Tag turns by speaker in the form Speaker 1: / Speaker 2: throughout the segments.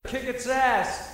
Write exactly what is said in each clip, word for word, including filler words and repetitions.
Speaker 1: Kick its ass.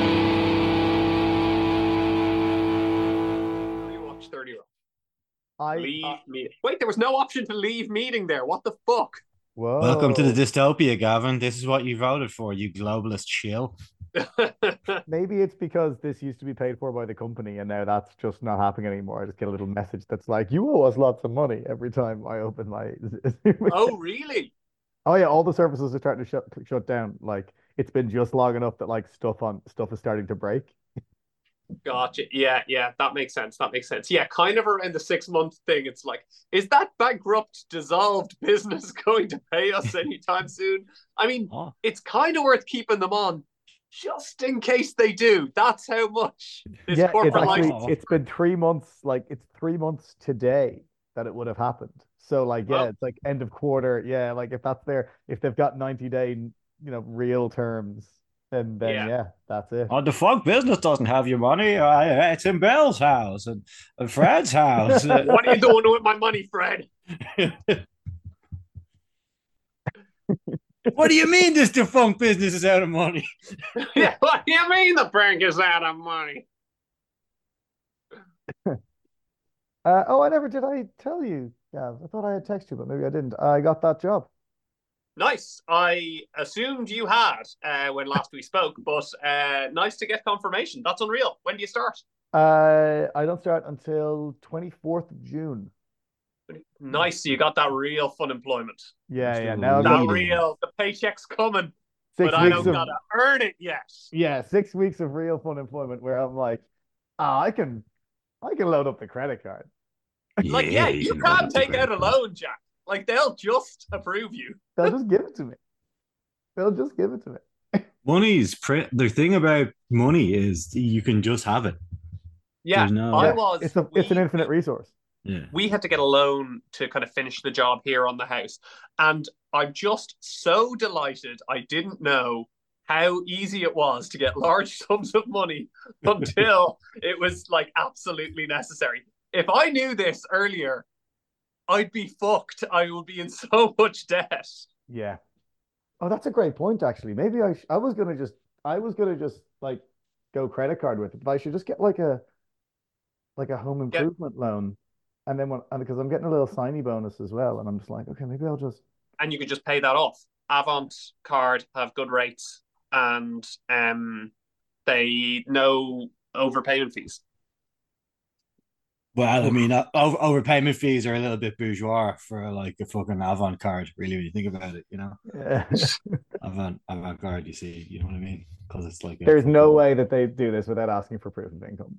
Speaker 2: Rewatch thirty Rock.
Speaker 3: I,
Speaker 2: Leave
Speaker 3: I
Speaker 2: me. Wait, there was no option to leave meeting there. What the fuck?
Speaker 4: Welcome to the
Speaker 3: whoa.
Speaker 4: dystopia, Gavin. This is what you voted for, you globalist shill.
Speaker 3: Maybe it's because this used to be paid for by the company and now that's just not happening anymore. I just get a little message that's like, you owe us lots of money every time I open my
Speaker 2: Oh, really?
Speaker 3: Oh yeah, all the services are starting to shut shut down. Like it's been just long enough that like stuff on stuff is starting to break.
Speaker 2: Gotcha. Yeah, yeah, that makes sense. That makes sense. Yeah, kind of around the six month thing. It's like, is that bankrupt, dissolved business going to pay us anytime soon? I mean,
Speaker 4: Oh.
Speaker 2: it's kind of worth keeping them on just in case they do. That's how much this
Speaker 3: Yeah, it's
Speaker 2: corporate
Speaker 3: actually
Speaker 2: life.
Speaker 3: it's been three months, like it's three months today that it would have happened. So like yeah,
Speaker 2: Well,
Speaker 3: it's like end of quarter. Yeah, like if that's their if they've got ninety day, you know, real terms, then then
Speaker 2: yeah.
Speaker 3: yeah, that's it.
Speaker 4: Oh, the fuck business doesn't have your money. Uh, it's in Bill's house and, and Fred's house.
Speaker 2: What are you doing with my money, Fred?
Speaker 4: What do you mean this defunct business is out of money?
Speaker 2: Yeah, what do you mean the bank is out of money?
Speaker 3: Uh, oh, I never did I tell you? Yeah, I thought I had texted you, but maybe I didn't. I got that job.
Speaker 2: Nice. I assumed you had uh, when last we spoke, but uh, nice to get confirmation. That's unreal. When do you start?
Speaker 3: Uh, I don't start until twenty-fourth of June.
Speaker 2: Nice. So you got that real fun employment.
Speaker 3: Yeah,
Speaker 4: Still
Speaker 3: yeah. Now I've
Speaker 2: That
Speaker 3: got
Speaker 4: leading.
Speaker 2: real, the paycheck's coming,
Speaker 3: six
Speaker 2: but I
Speaker 3: weeks
Speaker 2: don't
Speaker 3: of
Speaker 2: gotta earn it yet.
Speaker 3: yeah, six weeks of real fun employment where I'm like, ah, I can I can load up the credit card.
Speaker 2: Like, yeah, you can't take out a loan, Jack. Like, they'll just approve you.
Speaker 3: They'll just give it to me. They'll just give it to me.
Speaker 4: Money's pre- the thing about money is you can just have it.
Speaker 2: Yeah,
Speaker 4: There's no-
Speaker 2: I
Speaker 3: Yeah,
Speaker 2: was.
Speaker 3: it's a it's an infinite resource.
Speaker 4: Yeah.
Speaker 2: We had to get a loan to kind of finish the job here on the house. And I'm just so delighted I didn't know how easy it was to get large sums of money until it was like absolutely necessary. If I knew this earlier, I'd be fucked. I would be in so much debt.
Speaker 3: Yeah. Oh, that's a great point, actually. Maybe I sh I was gonna just I was gonna just like go credit card with it. But I should just get like a like a home
Speaker 2: Yeah,
Speaker 3: improvement loan. And then when and because I'm getting a little signy bonus as well, and I'm just like, okay, maybe I'll just
Speaker 2: and you could just pay that off. Avant card have good rates and um they no overpayment fees.
Speaker 4: Well, I mean, uh, over, overpayment fees are a little bit bourgeois for like a fucking avant card, really, when you think about it, you know?
Speaker 3: yeah.
Speaker 4: Avant avant garde, you see, you know what I mean? Because it's like a
Speaker 3: There's no
Speaker 4: fucking
Speaker 3: way that they do this without asking for proof of income.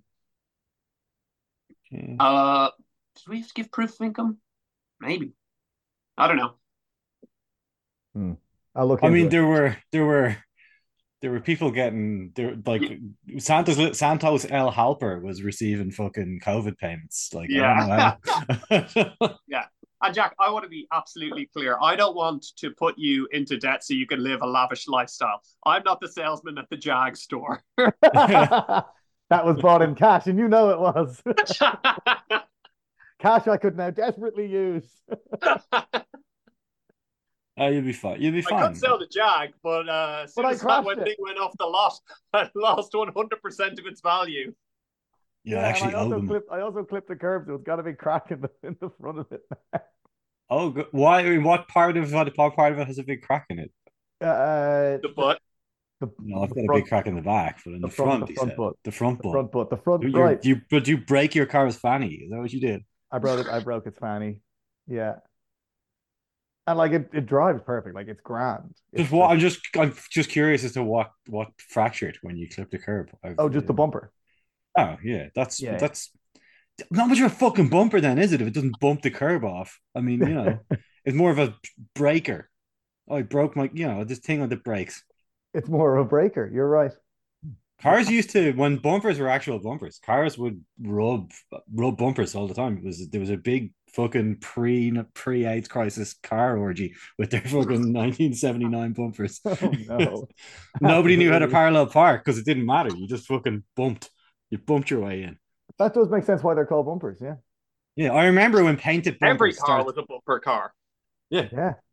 Speaker 4: yeah.
Speaker 2: Uh, did we have to give proof of income? Maybe. I don't know.
Speaker 3: Hmm. I'll look
Speaker 4: I
Speaker 3: into
Speaker 4: mean,
Speaker 3: it.
Speaker 4: there were there were there were people getting there like Santos Santos El Halper was receiving fucking COVID payments. Like I don't
Speaker 2: Yeah.
Speaker 4: know how.
Speaker 2: Yeah. And Jack, I want to be absolutely clear. I don't want to put you into debt so you can live a lavish lifestyle. I'm not the salesman at the Jag store.
Speaker 3: That was bought in cash, and you know it was. Cash I could now desperately use.
Speaker 4: Oh, you'll be fine. You'll be
Speaker 2: I
Speaker 4: fine.
Speaker 2: could sell the Jag, but uh, as soon
Speaker 3: But I
Speaker 2: as that
Speaker 3: crashed
Speaker 2: when
Speaker 3: it.
Speaker 2: thing went off the lot, I lost one hundred percent of its value.
Speaker 4: You
Speaker 3: Yeah, and
Speaker 4: actually
Speaker 3: I
Speaker 4: owe
Speaker 3: also
Speaker 4: them.
Speaker 3: clipped I also clipped the curb, so it's got a big crack in the in the front of it.
Speaker 4: Oh, go- why? I mean, what part of what part of it has a big crack in it?
Speaker 3: Uh,
Speaker 2: The butt.
Speaker 3: the
Speaker 4: No, I've
Speaker 3: the
Speaker 4: got a
Speaker 3: front
Speaker 4: big crack in the back, but in
Speaker 3: the
Speaker 4: the
Speaker 3: front
Speaker 4: front,
Speaker 3: the
Speaker 4: he
Speaker 3: front
Speaker 4: said,
Speaker 3: butt
Speaker 4: the front
Speaker 3: the
Speaker 4: butt.
Speaker 3: front butt the front
Speaker 4: You're,
Speaker 3: right.
Speaker 4: you, but you break your car's fanny. Is that what you did?
Speaker 3: I broke it. I broke its fanny. Yeah, and like it, it drives perfect. Like it's grand.
Speaker 4: Just
Speaker 3: It's
Speaker 4: what?
Speaker 3: just
Speaker 4: I'm just, I'm just curious as to what, what fractured when you clipped the curb. I've,
Speaker 3: oh, just the
Speaker 4: uh,
Speaker 3: bumper.
Speaker 4: oh yeah, that's
Speaker 3: Yeah,
Speaker 4: that's not much of a fucking bumper, then, is it? If it doesn't bump the curb off, I mean, you know, it's more of a breaker. Oh, I broke my, you know, this thing on the brakes.
Speaker 3: it's more of a breaker. You're right.
Speaker 4: Cars used to, when bumpers were actual bumpers, cars would rub rub bumpers all the time. It was there was a big fucking pre pre AIDS crisis car orgy with their fucking nineteen seventy-nine bumpers.
Speaker 3: Oh no,
Speaker 4: Nobody knew how to
Speaker 3: absolutely.
Speaker 4: parallel park because it didn't matter. You just fucking bumped. You bumped your way in.
Speaker 3: That does make sense why they're called bumpers. Yeah,
Speaker 4: Yeah, I remember when painted
Speaker 2: Every
Speaker 4: bumpers
Speaker 2: car
Speaker 4: started.
Speaker 2: was a bumper car.
Speaker 4: Yeah,
Speaker 3: yeah.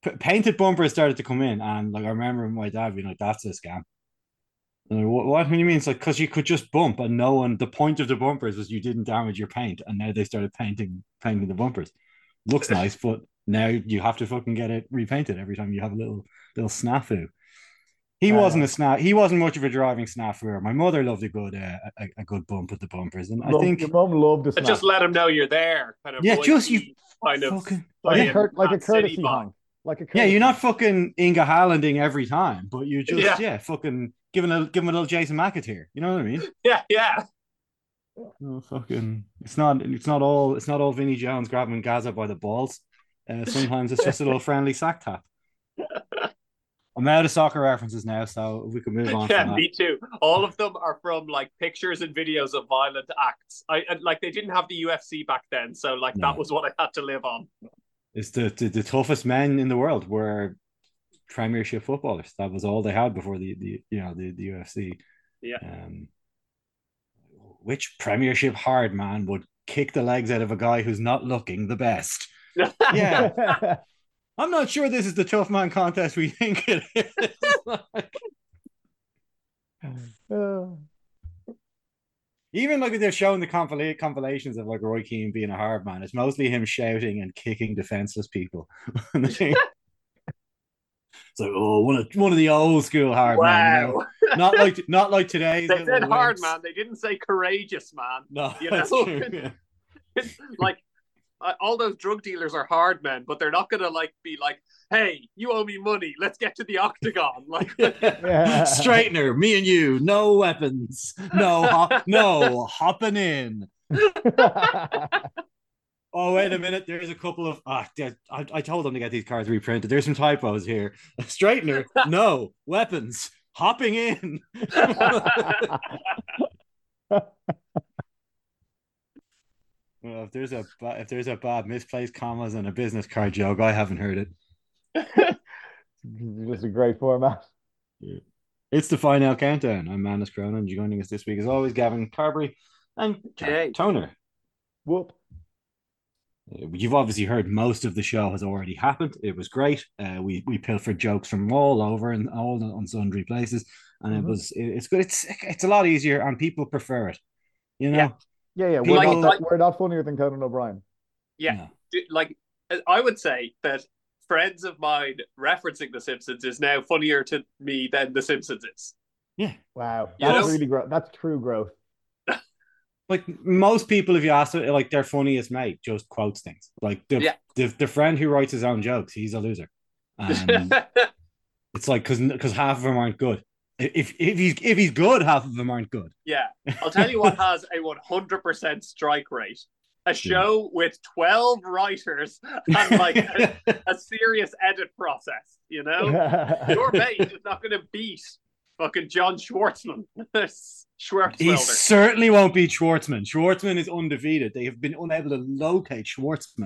Speaker 4: p- painted bumpers started to come in, and like I remember my dad being like, "That's a scam." And I'm like, what, what do you mean? It's like because you could just bump, and no one. The point of the bumpers was you didn't damage your paint, and now they started painting painting the bumpers. Looks nice, but now you have to fucking get it repainted every time you have a little little snafu. He
Speaker 3: Uh,
Speaker 4: wasn't a snap. He wasn't much of a driving snafu. My mother loved a good uh, a, a good bump with the bumpers, and I
Speaker 3: love, your
Speaker 4: think
Speaker 3: mom loved the
Speaker 2: And
Speaker 3: snap.
Speaker 2: just let them know you're there. Kind of
Speaker 4: yeah,
Speaker 2: voice
Speaker 4: just you
Speaker 2: kind of
Speaker 4: fucking
Speaker 3: like a
Speaker 2: playing
Speaker 3: cur- like a
Speaker 2: that city
Speaker 3: courtesy
Speaker 2: vibe.
Speaker 3: honk. Like a
Speaker 4: yeah.
Speaker 3: courtesy
Speaker 4: You're not
Speaker 3: honk.
Speaker 4: fucking Inga Hallanding every time, but you just yeah,
Speaker 2: Yeah.
Speaker 4: fucking giving a giving a little Jason McAteer. You know what I mean?
Speaker 2: Yeah, yeah.
Speaker 4: No fucking. It's not. It's not all. It's not all Vinnie Jones grabbing Gaza by the balls. Uh, sometimes it's just a little friendly sack tap. I'm out of soccer references now, so if we could move on
Speaker 2: Yeah,
Speaker 4: from that.
Speaker 2: me too. All of them are from like pictures and videos of violent acts. I and, like they didn't have the U F C back then, so like
Speaker 4: No.
Speaker 2: that was what I had to live on.
Speaker 4: It's the, the the toughest men in the world were Premiership footballers. That was all they had before the the you know the, the U F C.
Speaker 2: Yeah.
Speaker 4: Um, which Premiership hard man would kick the legs out of a guy who's not looking the best? Yeah, I'm not sure this is the tough man contest we think it is.
Speaker 3: Uh,
Speaker 4: Even like if they're showing the compil- compilations of like Roy Keane being a hard man, it's mostly him shouting and kicking defenseless people. It's like, oh, one of one of the old school hard men, you know?
Speaker 2: Wow.
Speaker 4: Not like not like today's.
Speaker 2: They
Speaker 4: little
Speaker 2: said hard
Speaker 4: wimps.
Speaker 2: man. They didn't say courageous man.
Speaker 4: No,
Speaker 2: You
Speaker 4: that's
Speaker 2: know?
Speaker 4: true. Yeah.
Speaker 2: Like uh, all those drug dealers are hard men, but they're not gonna like be like, "Hey, you owe me money. Let's get to the octagon." Like,
Speaker 3: Yeah.
Speaker 4: Straightener, me and you, no weapons, no, hop, no hopping in. Oh, wait a minute. There's a couple of. Ah, I, I told them to get these cards reprinted. There's some typos here. Straightener, no. Weapons, hopping in. Well, if there's a if there's a bad misplaced commas and a business card joke, I haven't heard it.
Speaker 3: Just a great format.
Speaker 4: Yeah. It's the final countdown. I'm Manus Cronin. Joining us this week, as always, Gavin Carberry and
Speaker 2: Jay.
Speaker 4: Toner.
Speaker 3: Whoop.
Speaker 4: You've obviously heard most of the show has already happened. It was great. Uh, we we pilfered jokes from all over and all on sundry places, and
Speaker 3: Mhm.
Speaker 4: it was it, it's good. It's it's a lot easier, and people prefer it. You know,
Speaker 2: Yeah.
Speaker 3: Yeah, yeah. We're,
Speaker 4: People-
Speaker 3: not, that, we're not funnier than Conan O'Brien.
Speaker 2: Yeah.
Speaker 4: No.
Speaker 2: D- like I would say that friends of mine referencing The Simpsons is now funnier to me than The Simpsons is.
Speaker 4: yeah.
Speaker 3: Wow.
Speaker 2: You
Speaker 3: That's
Speaker 2: know?
Speaker 3: really growth. That's true growth.
Speaker 4: Like most people, if you ask it, like their funniest mate just quotes things. Like the
Speaker 2: Yeah.
Speaker 4: the, the friend who writes his own jokes, he's a loser. Um, it's like because because half of them aren't good. If if he's if he's good, half of them aren't good.
Speaker 2: Yeah, I'll tell you what has a one hundred percent strike rate. A show with twelve writers and like a, a serious edit process, you know? Your mate is not going to beat fucking John Schwartzman.
Speaker 4: He
Speaker 2: Schwartzwelder.
Speaker 4: certainly won't beat Schwartzman. Schwartzman is undefeated. They have been unable to locate Schwartzman.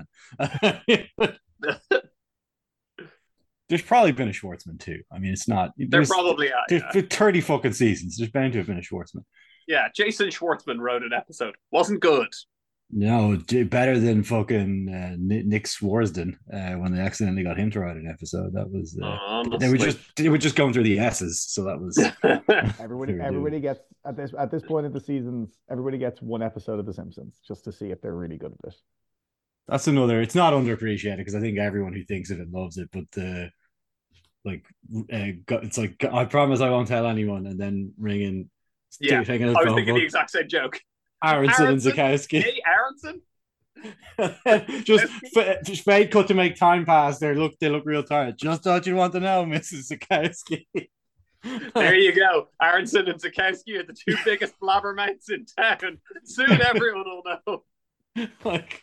Speaker 4: There's probably been a Schwartzman too. I mean, it's not.
Speaker 2: There
Speaker 4: There's,
Speaker 2: probably are.
Speaker 4: there's
Speaker 2: Yeah.
Speaker 4: thirty fucking seasons. There's bound to have been a Schwartzman.
Speaker 2: yeah, Jason Schwartzman wrote an episode. Wasn't good.
Speaker 4: No, d- better than fucking uh, Nick Nick Swarsden uh, when they accidentally got him to write an episode. That was uh,
Speaker 2: Honestly.
Speaker 4: they were just they were just going through the S's, so that was
Speaker 3: Everybody,
Speaker 4: They were
Speaker 3: everybody gets at this at this point of the seasons. Everybody gets one episode of The Simpsons just to see if they're really good at it.
Speaker 4: that's another. It's not underappreciated because I think everyone who thinks of it loves it, but the like uh, go- it's like I promise I won't tell anyone, and then ringing,
Speaker 2: Yeah,
Speaker 4: taking a
Speaker 2: I was
Speaker 4: phone
Speaker 2: thinking
Speaker 4: call.
Speaker 2: the exact same joke.
Speaker 4: Aronson and
Speaker 2: Aronson?
Speaker 4: Zakowski.
Speaker 2: Hey, Aronson?
Speaker 4: just, f- just fade cut to make time pass. They look, they look real tired. Just thought you'd want to know, Missus Zakowski.
Speaker 2: There you go. Aronson and Zakowski are the two biggest blabbermouths in town. Soon everyone will know.
Speaker 4: Like,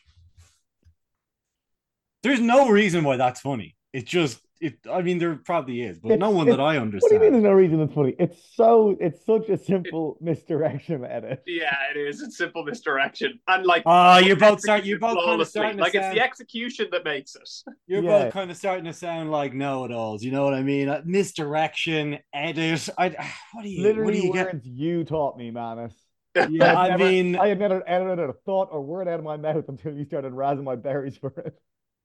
Speaker 4: there's no reason why that's funny. It just, it. I mean, there probably is, but
Speaker 3: It's-
Speaker 4: no one
Speaker 3: it's-
Speaker 4: that I
Speaker 3: What do you mean?
Speaker 4: understand.
Speaker 3: There's no reason it's funny. It's so. It's such a simple misdirection edit.
Speaker 2: Yeah, it is. It's simple misdirection. And like
Speaker 4: Ah, you're both start. You're both kind of
Speaker 2: flawlessly.
Speaker 4: starting to
Speaker 2: like it's
Speaker 4: sound.
Speaker 2: the execution that makes it.
Speaker 4: You're
Speaker 3: Yeah.
Speaker 4: both kind of starting to sound like know-it-alls. You know what I mean? Uh, misdirection, edit. I. What do you? what do
Speaker 3: Literally
Speaker 4: you get?
Speaker 3: words you taught me, Manus.
Speaker 4: Yeah,
Speaker 3: I've
Speaker 4: I
Speaker 3: never-
Speaker 4: mean,
Speaker 3: I had never edited a thought or word out of my mouth until you started razzing my berries for it.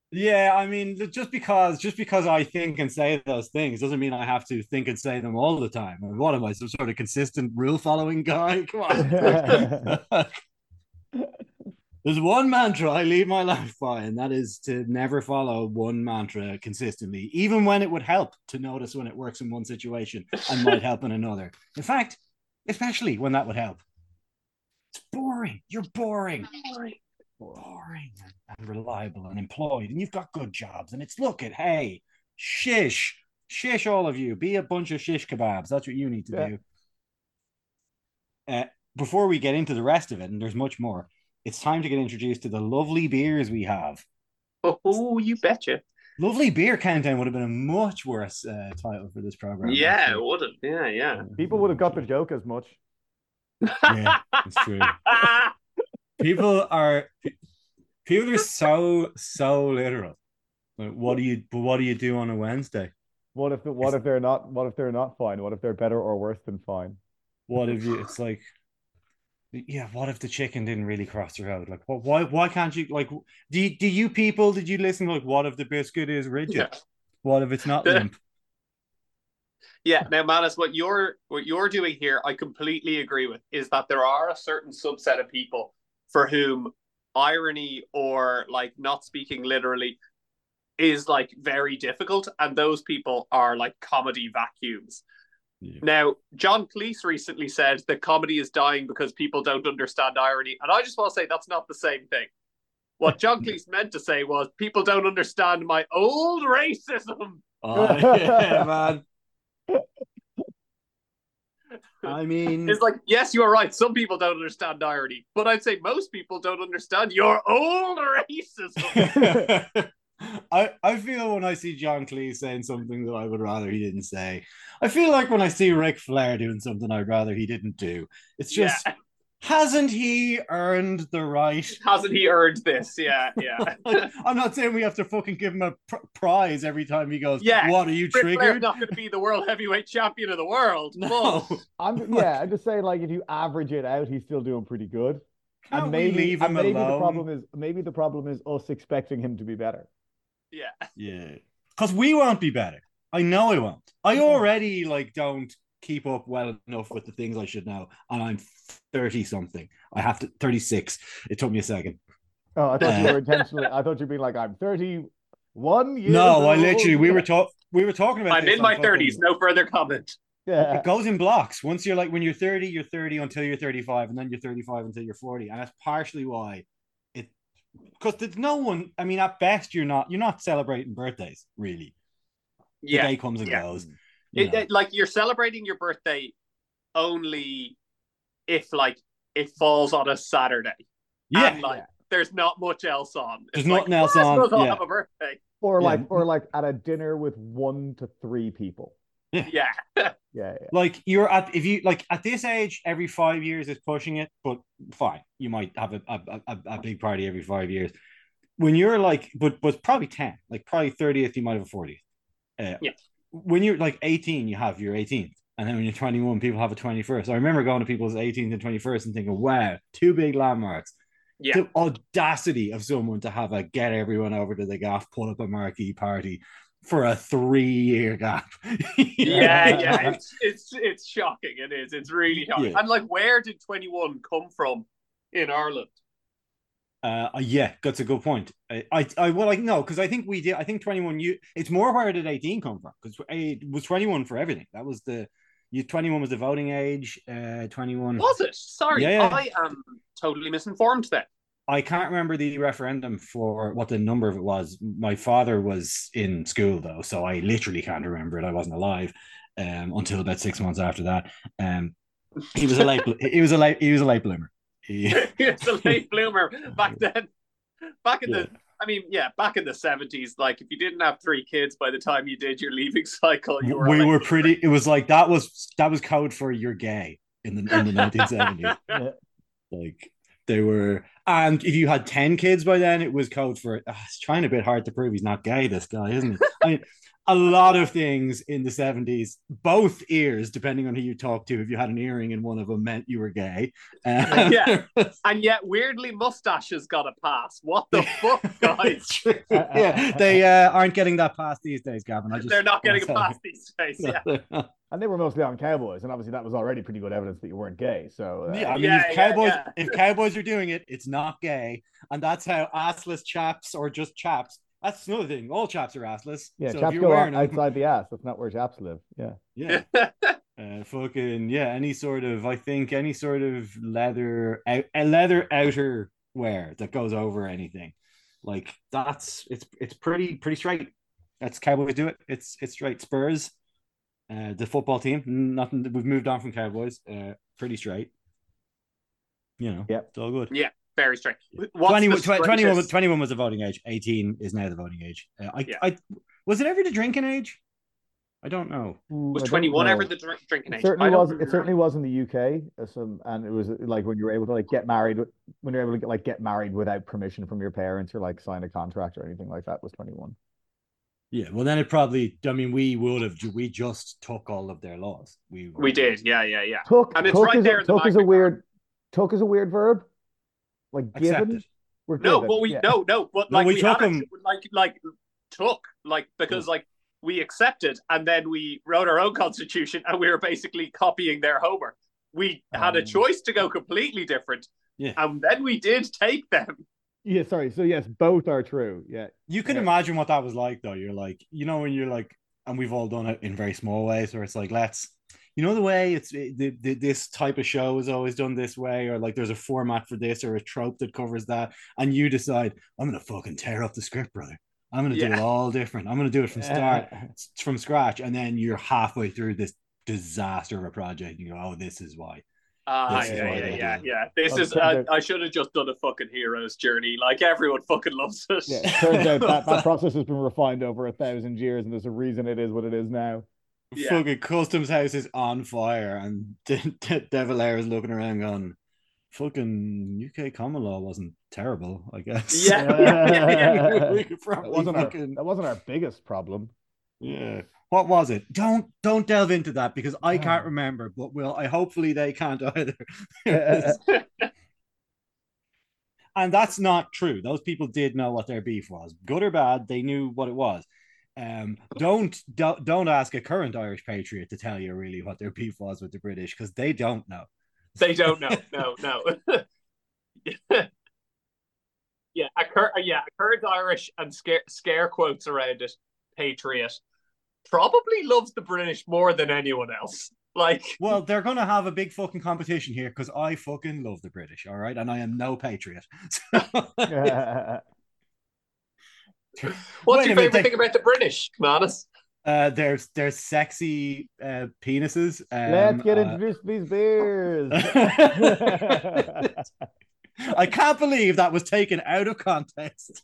Speaker 4: Yeah, I mean, just because just because I think and say those things doesn't mean I have to think and say them all the time. I mean, what am I, some sort of consistent rule following guy? Come on. Like, there's one mantra I lead my life by, and that is to never follow one mantra consistently, even when it would help to notice when it works in one situation and might help in another. In fact, especially when that would help. It's boring. You're boring. Boring. Boring and reliable and employed, and you've got good jobs. And it's look at hey, shish, shish, all of you, be a bunch of shish kebabs. That's what you need to
Speaker 3: Yeah.
Speaker 4: do. Uh, before we get into the rest of it, and there's much more, it's time to get introduced to the lovely beers we have.
Speaker 2: Oh, you betcha.
Speaker 4: Lovely Beer Countdown would have been a much worse uh, title for this program.
Speaker 2: Yeah,
Speaker 4: actually.
Speaker 2: it would have. Yeah, yeah.
Speaker 3: People would have got the joke as much.
Speaker 4: Yeah, it's true. People are people are so so literal. Like, what do you but what do you do on a Wednesday?
Speaker 3: What if what if they're not what if they're not fine? What if they're better or worse than fine?
Speaker 4: What if you? It's like, yeah. What if the chicken didn't really cross the road? Like, what? Why? Why can't you? Like, do you, do you people? Did you listen? Like, what if the biscuit is rigid?
Speaker 2: Yeah.
Speaker 4: What if it's not
Speaker 2: The-
Speaker 4: limp?
Speaker 2: Yeah, now Manus, what you're what you're doing here, I completely agree with, is that there are a certain subset of people for whom irony or like not speaking literally is like very difficult, and those people are like comedy vacuums.
Speaker 4: Yeah.
Speaker 2: Now, John Cleese recently said that comedy is dying because people don't understand irony, and I just want to say that's not the same thing. What John Cleese meant to say was people don't understand my old racism.
Speaker 4: Oh, yeah, man. I mean,
Speaker 2: It's like, yes, you are right. Some people don't understand irony, but I'd say most people don't understand your old racism.
Speaker 4: I, I feel when I see John Cleese saying something that I would rather he didn't say. I feel like when I see Ric Flair doing something I'd rather he didn't do. It's just,
Speaker 2: Yeah.
Speaker 4: hasn't he earned the right?
Speaker 2: Hasn't he earned this? Yeah, yeah.
Speaker 4: Like, I'm not saying we have to fucking give him a pr- prize every time he goes,
Speaker 2: Yeah,
Speaker 4: what, are you
Speaker 2: Ric Flair's
Speaker 4: triggered?
Speaker 2: not going to be the world heavyweight champion of the world.
Speaker 4: No.
Speaker 2: but-
Speaker 3: I'm yeah, I'm just saying like if you average it out, he's still doing pretty good.
Speaker 4: Can't
Speaker 3: and
Speaker 4: we
Speaker 3: maybe
Speaker 4: leave
Speaker 3: and
Speaker 4: him
Speaker 3: maybe
Speaker 4: alone?
Speaker 3: the problem is maybe the problem is us expecting him to be better.
Speaker 2: yeah.
Speaker 4: Yeah. Because we won't be better. I know I won't. I already like don't keep up well enough with the things I should know. And I'm thirty something. I have to thirty-six. It took me a second.
Speaker 3: Oh, I thought
Speaker 4: Uh,
Speaker 3: you were intentionally I thought you'd be like, I'm thirty-one years
Speaker 4: No, I
Speaker 3: old.
Speaker 4: literally we were talking we were talking about
Speaker 2: I'm
Speaker 4: this
Speaker 2: in
Speaker 4: on
Speaker 2: my
Speaker 4: fucking-
Speaker 2: thirties. No further comment.
Speaker 3: Yeah.
Speaker 4: It goes in blocks. Once you're like when you're thirty, you're thirty until you're thirty-five, and then you're thirty-five until you're forty. And that's partially why it because there's no one, I mean, at best you're not you're not celebrating birthdays, really. The
Speaker 2: Yeah.
Speaker 4: day comes and
Speaker 2: Yeah.
Speaker 4: goes. you
Speaker 2: It,
Speaker 4: know.
Speaker 2: it- like you're celebrating your birthday only if like it falls on a Saturday.
Speaker 4: yeah.
Speaker 2: And, like there's not much else on.
Speaker 4: There's
Speaker 2: It's
Speaker 4: nothing
Speaker 2: like,
Speaker 4: else
Speaker 2: "Well, I
Speaker 4: on,
Speaker 2: suppose I'll
Speaker 4: yeah.
Speaker 2: have a birthday.
Speaker 3: Or
Speaker 4: Yeah.
Speaker 3: like or like at a dinner with one to three people.
Speaker 2: Yeah.
Speaker 3: Yeah, yeah.
Speaker 4: Like you're at if you like at this age, every five years is pushing it, but fine, you might have a a, a, a big party every five years. When you're like, but but probably ten, like probably thirtieth, you might have a fortieth. Uh,
Speaker 2: Yeah.
Speaker 4: When you're like eighteen, you have your eighteenth, and then when you're twenty-one, people have a twenty-first. I remember going to people's eighteenth and twenty-first and thinking, wow, two big landmarks.
Speaker 2: Yeah.
Speaker 4: The audacity of someone to have a get everyone over to the gaff, put up a marquee party for a three-year gap.
Speaker 2: Yeah, yeah, it's it's it's shocking. It is. It's really shocking.
Speaker 4: Yeah.
Speaker 2: And like, where did twenty-one come from in Ireland?
Speaker 4: Uh, yeah, that's a good point. I, I, I well, like no, because I think we did. I think twenty-one. You, it's more where did eighteen come from? Because it was twenty-one for everything. That was the, you twenty-one was the voting age. Uh, twenty-one.
Speaker 2: Was it? Sorry,
Speaker 4: Yeah, yeah.
Speaker 2: I am totally misinformed then.
Speaker 4: I can't remember the referendum for what the number of it was. My father was in school though, so I literally can't remember it. I wasn't alive um, until about six months after that. Um, he was a late. he was a late. He was a late bloomer. He,
Speaker 2: It's a late bloomer back then. Back in
Speaker 4: Yeah.
Speaker 2: the, I mean, yeah, back in the seventies. Like, if you didn't have three kids by the time you did your leaving cycle, you were.
Speaker 4: we
Speaker 2: like,
Speaker 4: were pretty. It was like that was that was code for you're gay in the in the nineteen seventies.
Speaker 3: Yeah.
Speaker 4: Like they were, and if you had ten kids by then, it was code for. Oh, it's trying a bit hard to prove he's not gay. This guy, isn't it? I mean, a lot of things in the seventies, both ears, depending on who you talk to, if you had an earring in one of them, meant you were gay. Um,
Speaker 2: yeah. And yet, weirdly, mustaches got a pass. What the fuck, guys?
Speaker 4: yeah, they uh, aren't getting that pass these days, Gavin. I just
Speaker 2: They're not getting a pass these days.
Speaker 4: No,
Speaker 2: Yeah.
Speaker 3: And they were mostly on Cowboys, and obviously that was already pretty good evidence that you weren't gay. So uh,
Speaker 4: yeah, I mean,
Speaker 2: Yeah,
Speaker 4: if
Speaker 2: yeah,
Speaker 4: Cowboys
Speaker 2: yeah.
Speaker 4: if Cowboys are doing it, it's not gay, and that's how assless chaps or just chaps. That's another thing. All chaps are assless.
Speaker 3: yeah,
Speaker 4: so if
Speaker 3: chaps
Speaker 4: you're
Speaker 3: go
Speaker 4: wearing them,
Speaker 3: outside the ass. That's not where chaps live. Yeah.
Speaker 4: yeah, uh, fucking yeah. Any sort of, I think, any sort of leather out, a leather outer wear that goes over anything, like that's it's it's pretty pretty straight. That's Cowboys do it. It's it's straight. Spurs. Uh, the football team, nothing. We've moved on from Cowboys. Uh, pretty straight. You know,
Speaker 3: Yep.
Speaker 4: it's all good.
Speaker 2: Yeah, very strange. What's
Speaker 4: twenty,
Speaker 2: the
Speaker 4: twenty, twenty-one,
Speaker 2: straightest-
Speaker 4: twenty-one was the voting age. eighteen is now the voting age. Uh, I,
Speaker 2: Yeah.
Speaker 4: I, was it ever the drinking age? I don't know.
Speaker 3: Ooh,
Speaker 2: Was
Speaker 3: I don't
Speaker 2: twenty-one
Speaker 3: know.
Speaker 2: ever the drink, drinking
Speaker 3: It
Speaker 2: age?
Speaker 3: certainly
Speaker 2: I don't
Speaker 3: was. It
Speaker 2: remember.
Speaker 3: certainly was in the U K. uh, Some, and it was like when you were able to like get married, when you're able to get, like get married without permission from your parents or like sign a contract or anything like that was twenty-one.
Speaker 4: Yeah, well, then it probably. I mean, we would have. We just took all of their laws. We were,
Speaker 2: We did. Yeah, yeah, yeah.
Speaker 3: Took,
Speaker 2: And it's
Speaker 3: took
Speaker 2: right
Speaker 3: is
Speaker 2: there
Speaker 3: a,
Speaker 2: in the
Speaker 3: took is a
Speaker 2: Magna
Speaker 3: weird, took is a weird verb. Like
Speaker 4: Accepted.
Speaker 3: given, we're
Speaker 2: No,
Speaker 3: given.
Speaker 2: but we
Speaker 3: yeah.
Speaker 2: no no, but
Speaker 4: No,
Speaker 2: like
Speaker 4: we
Speaker 2: we,
Speaker 4: took
Speaker 2: had a-
Speaker 4: 'em.
Speaker 2: like like took like because like we accepted and then we wrote our own constitution and we were basically copying their Homer. We had a
Speaker 3: Um,
Speaker 2: choice to go completely different,
Speaker 4: Yeah.
Speaker 2: and then we did take them.
Speaker 3: Yeah, sorry. So yes, both are true. Yeah.
Speaker 4: You can
Speaker 3: Yeah.
Speaker 4: imagine what that was like, though. You're like, you know, when you're like, and we've all done it in very small ways, where it's like, let's, you know, the way it's it, the, the, this type of show is always done this way, or like there's a format for this or a trope that covers that, and you decide, I'm gonna fucking tear up the script, brother. I'm gonna do
Speaker 2: Yeah.
Speaker 4: it all different. I'm gonna do it from start, from scratch, and then you're halfway through this disaster of a project, and you go, oh, this is why.
Speaker 2: Ah,
Speaker 4: This is
Speaker 2: yeah,
Speaker 4: why
Speaker 2: yeah,
Speaker 4: they
Speaker 2: yeah,
Speaker 4: do it.
Speaker 2: yeah. This
Speaker 3: Well,
Speaker 2: is.
Speaker 3: it
Speaker 2: Uh,
Speaker 3: turns out-
Speaker 2: I should have just done a fucking hero's journey. Like everyone fucking loves it.
Speaker 3: Yeah, it turns out that that process has been refined over a thousand years, and there's a reason it is what it is now.
Speaker 2: Yeah.
Speaker 4: Fucking Customs House is on fire, and De- De- De Valera is looking around going, fucking U K common law wasn't terrible, I guess.
Speaker 2: Yeah, yeah, yeah, yeah.
Speaker 4: We could
Speaker 3: That
Speaker 4: probably
Speaker 3: wasn't our,
Speaker 4: fucking-
Speaker 3: that wasn't our biggest problem.
Speaker 4: yeah. What was it? Don't don't delve into that because I can't
Speaker 3: Oh.
Speaker 4: remember, but will I hopefully they can't either. And that's not true. Those people did know what their beef was. Good or bad, they knew what it was. Um, don't, don't don't ask a current Irish patriot to tell you really what their beef was with the British because they don't know.
Speaker 2: They don't know. No, no. yeah, a cur- yeah, a current Irish and scare scare quotes around it. Patriot probably loves the British more than anyone else. Like,
Speaker 4: Well, they're gonna have a big fucking competition here because I fucking love the British, all right, and I am no patriot.
Speaker 2: what's
Speaker 4: Wait a
Speaker 2: your
Speaker 4: minute,
Speaker 2: favorite
Speaker 4: they-
Speaker 2: thing about the British, Manus?
Speaker 4: Uh, there's there's sexy uh, penises. Um,
Speaker 3: Let's get
Speaker 4: uh,
Speaker 3: introduced to these beers.
Speaker 4: I can't believe that was taken out of context.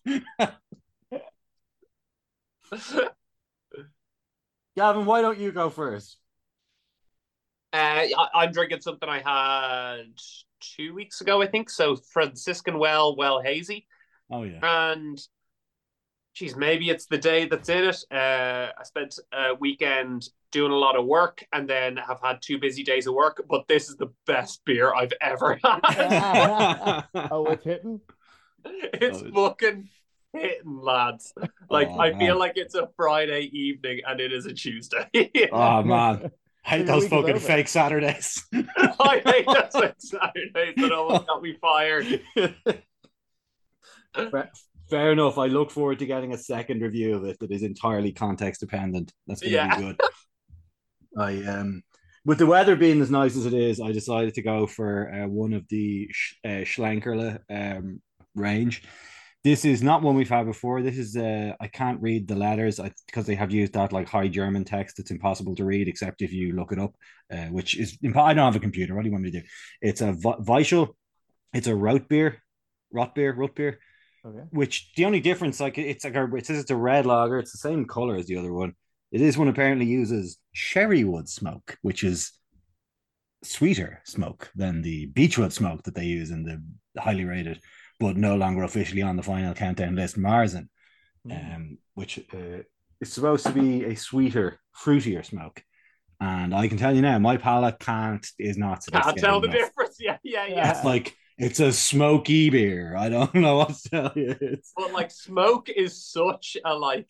Speaker 4: Gavin, why don't you go first?
Speaker 2: Uh, I, I'm drinking something I had two weeks ago, I think. So Franciscan Well, Well Hazy,
Speaker 4: Oh yeah.
Speaker 2: and geez, maybe it's the day that's in it. Uh, I spent a weekend doing a lot of work, and then have had two busy days of work. But this is the best beer I've ever had.
Speaker 3: Oh, it's hitting.
Speaker 2: It's
Speaker 4: Oh,
Speaker 2: fucking hitting, lads. Like
Speaker 4: Oh,
Speaker 2: I
Speaker 4: man.
Speaker 2: feel like it's a Friday evening, and it is a Tuesday.
Speaker 4: Oh man, I hate
Speaker 3: Your
Speaker 4: those
Speaker 3: week is
Speaker 4: fucking
Speaker 3: over.
Speaker 4: fake Saturdays.
Speaker 2: I hate those like Saturdays that almost got me fired.
Speaker 4: Fair, fair enough. I look forward to getting a second review of it that is entirely context dependent. That's going to
Speaker 2: Yeah.
Speaker 4: be good. I um, with the weather being as nice as it is, I decided to go for uh, one of the sh- uh, Schlenkerle um range. This is not one we've had before. This is uh, I can't read the letters because they have used that like high German text. It's impossible to read except if you look it up, uh, which is imp- I don't have a computer. What do you want me to do? It's a Weichel. It's a rot beer, rot beer, rot beer.
Speaker 3: Okay.
Speaker 4: Which the only difference, like it's like a, it says it's a red lager. It's the same color as the other one. It is one apparently uses cherry wood smoke, which is sweeter smoke than the beechwood smoke that they use in the highly rated, but no longer officially on the final countdown list, Marzen,
Speaker 3: Mm.
Speaker 4: um, which uh, it's supposed to be a sweeter, fruitier smoke. And I can tell you now, my palate can't is not
Speaker 2: Can't tell the
Speaker 4: enough.
Speaker 2: difference. Yeah, yeah, yeah.
Speaker 4: It's like it's a smoky beer. I don't know what to tell you. It's...
Speaker 2: But like smoke is such a like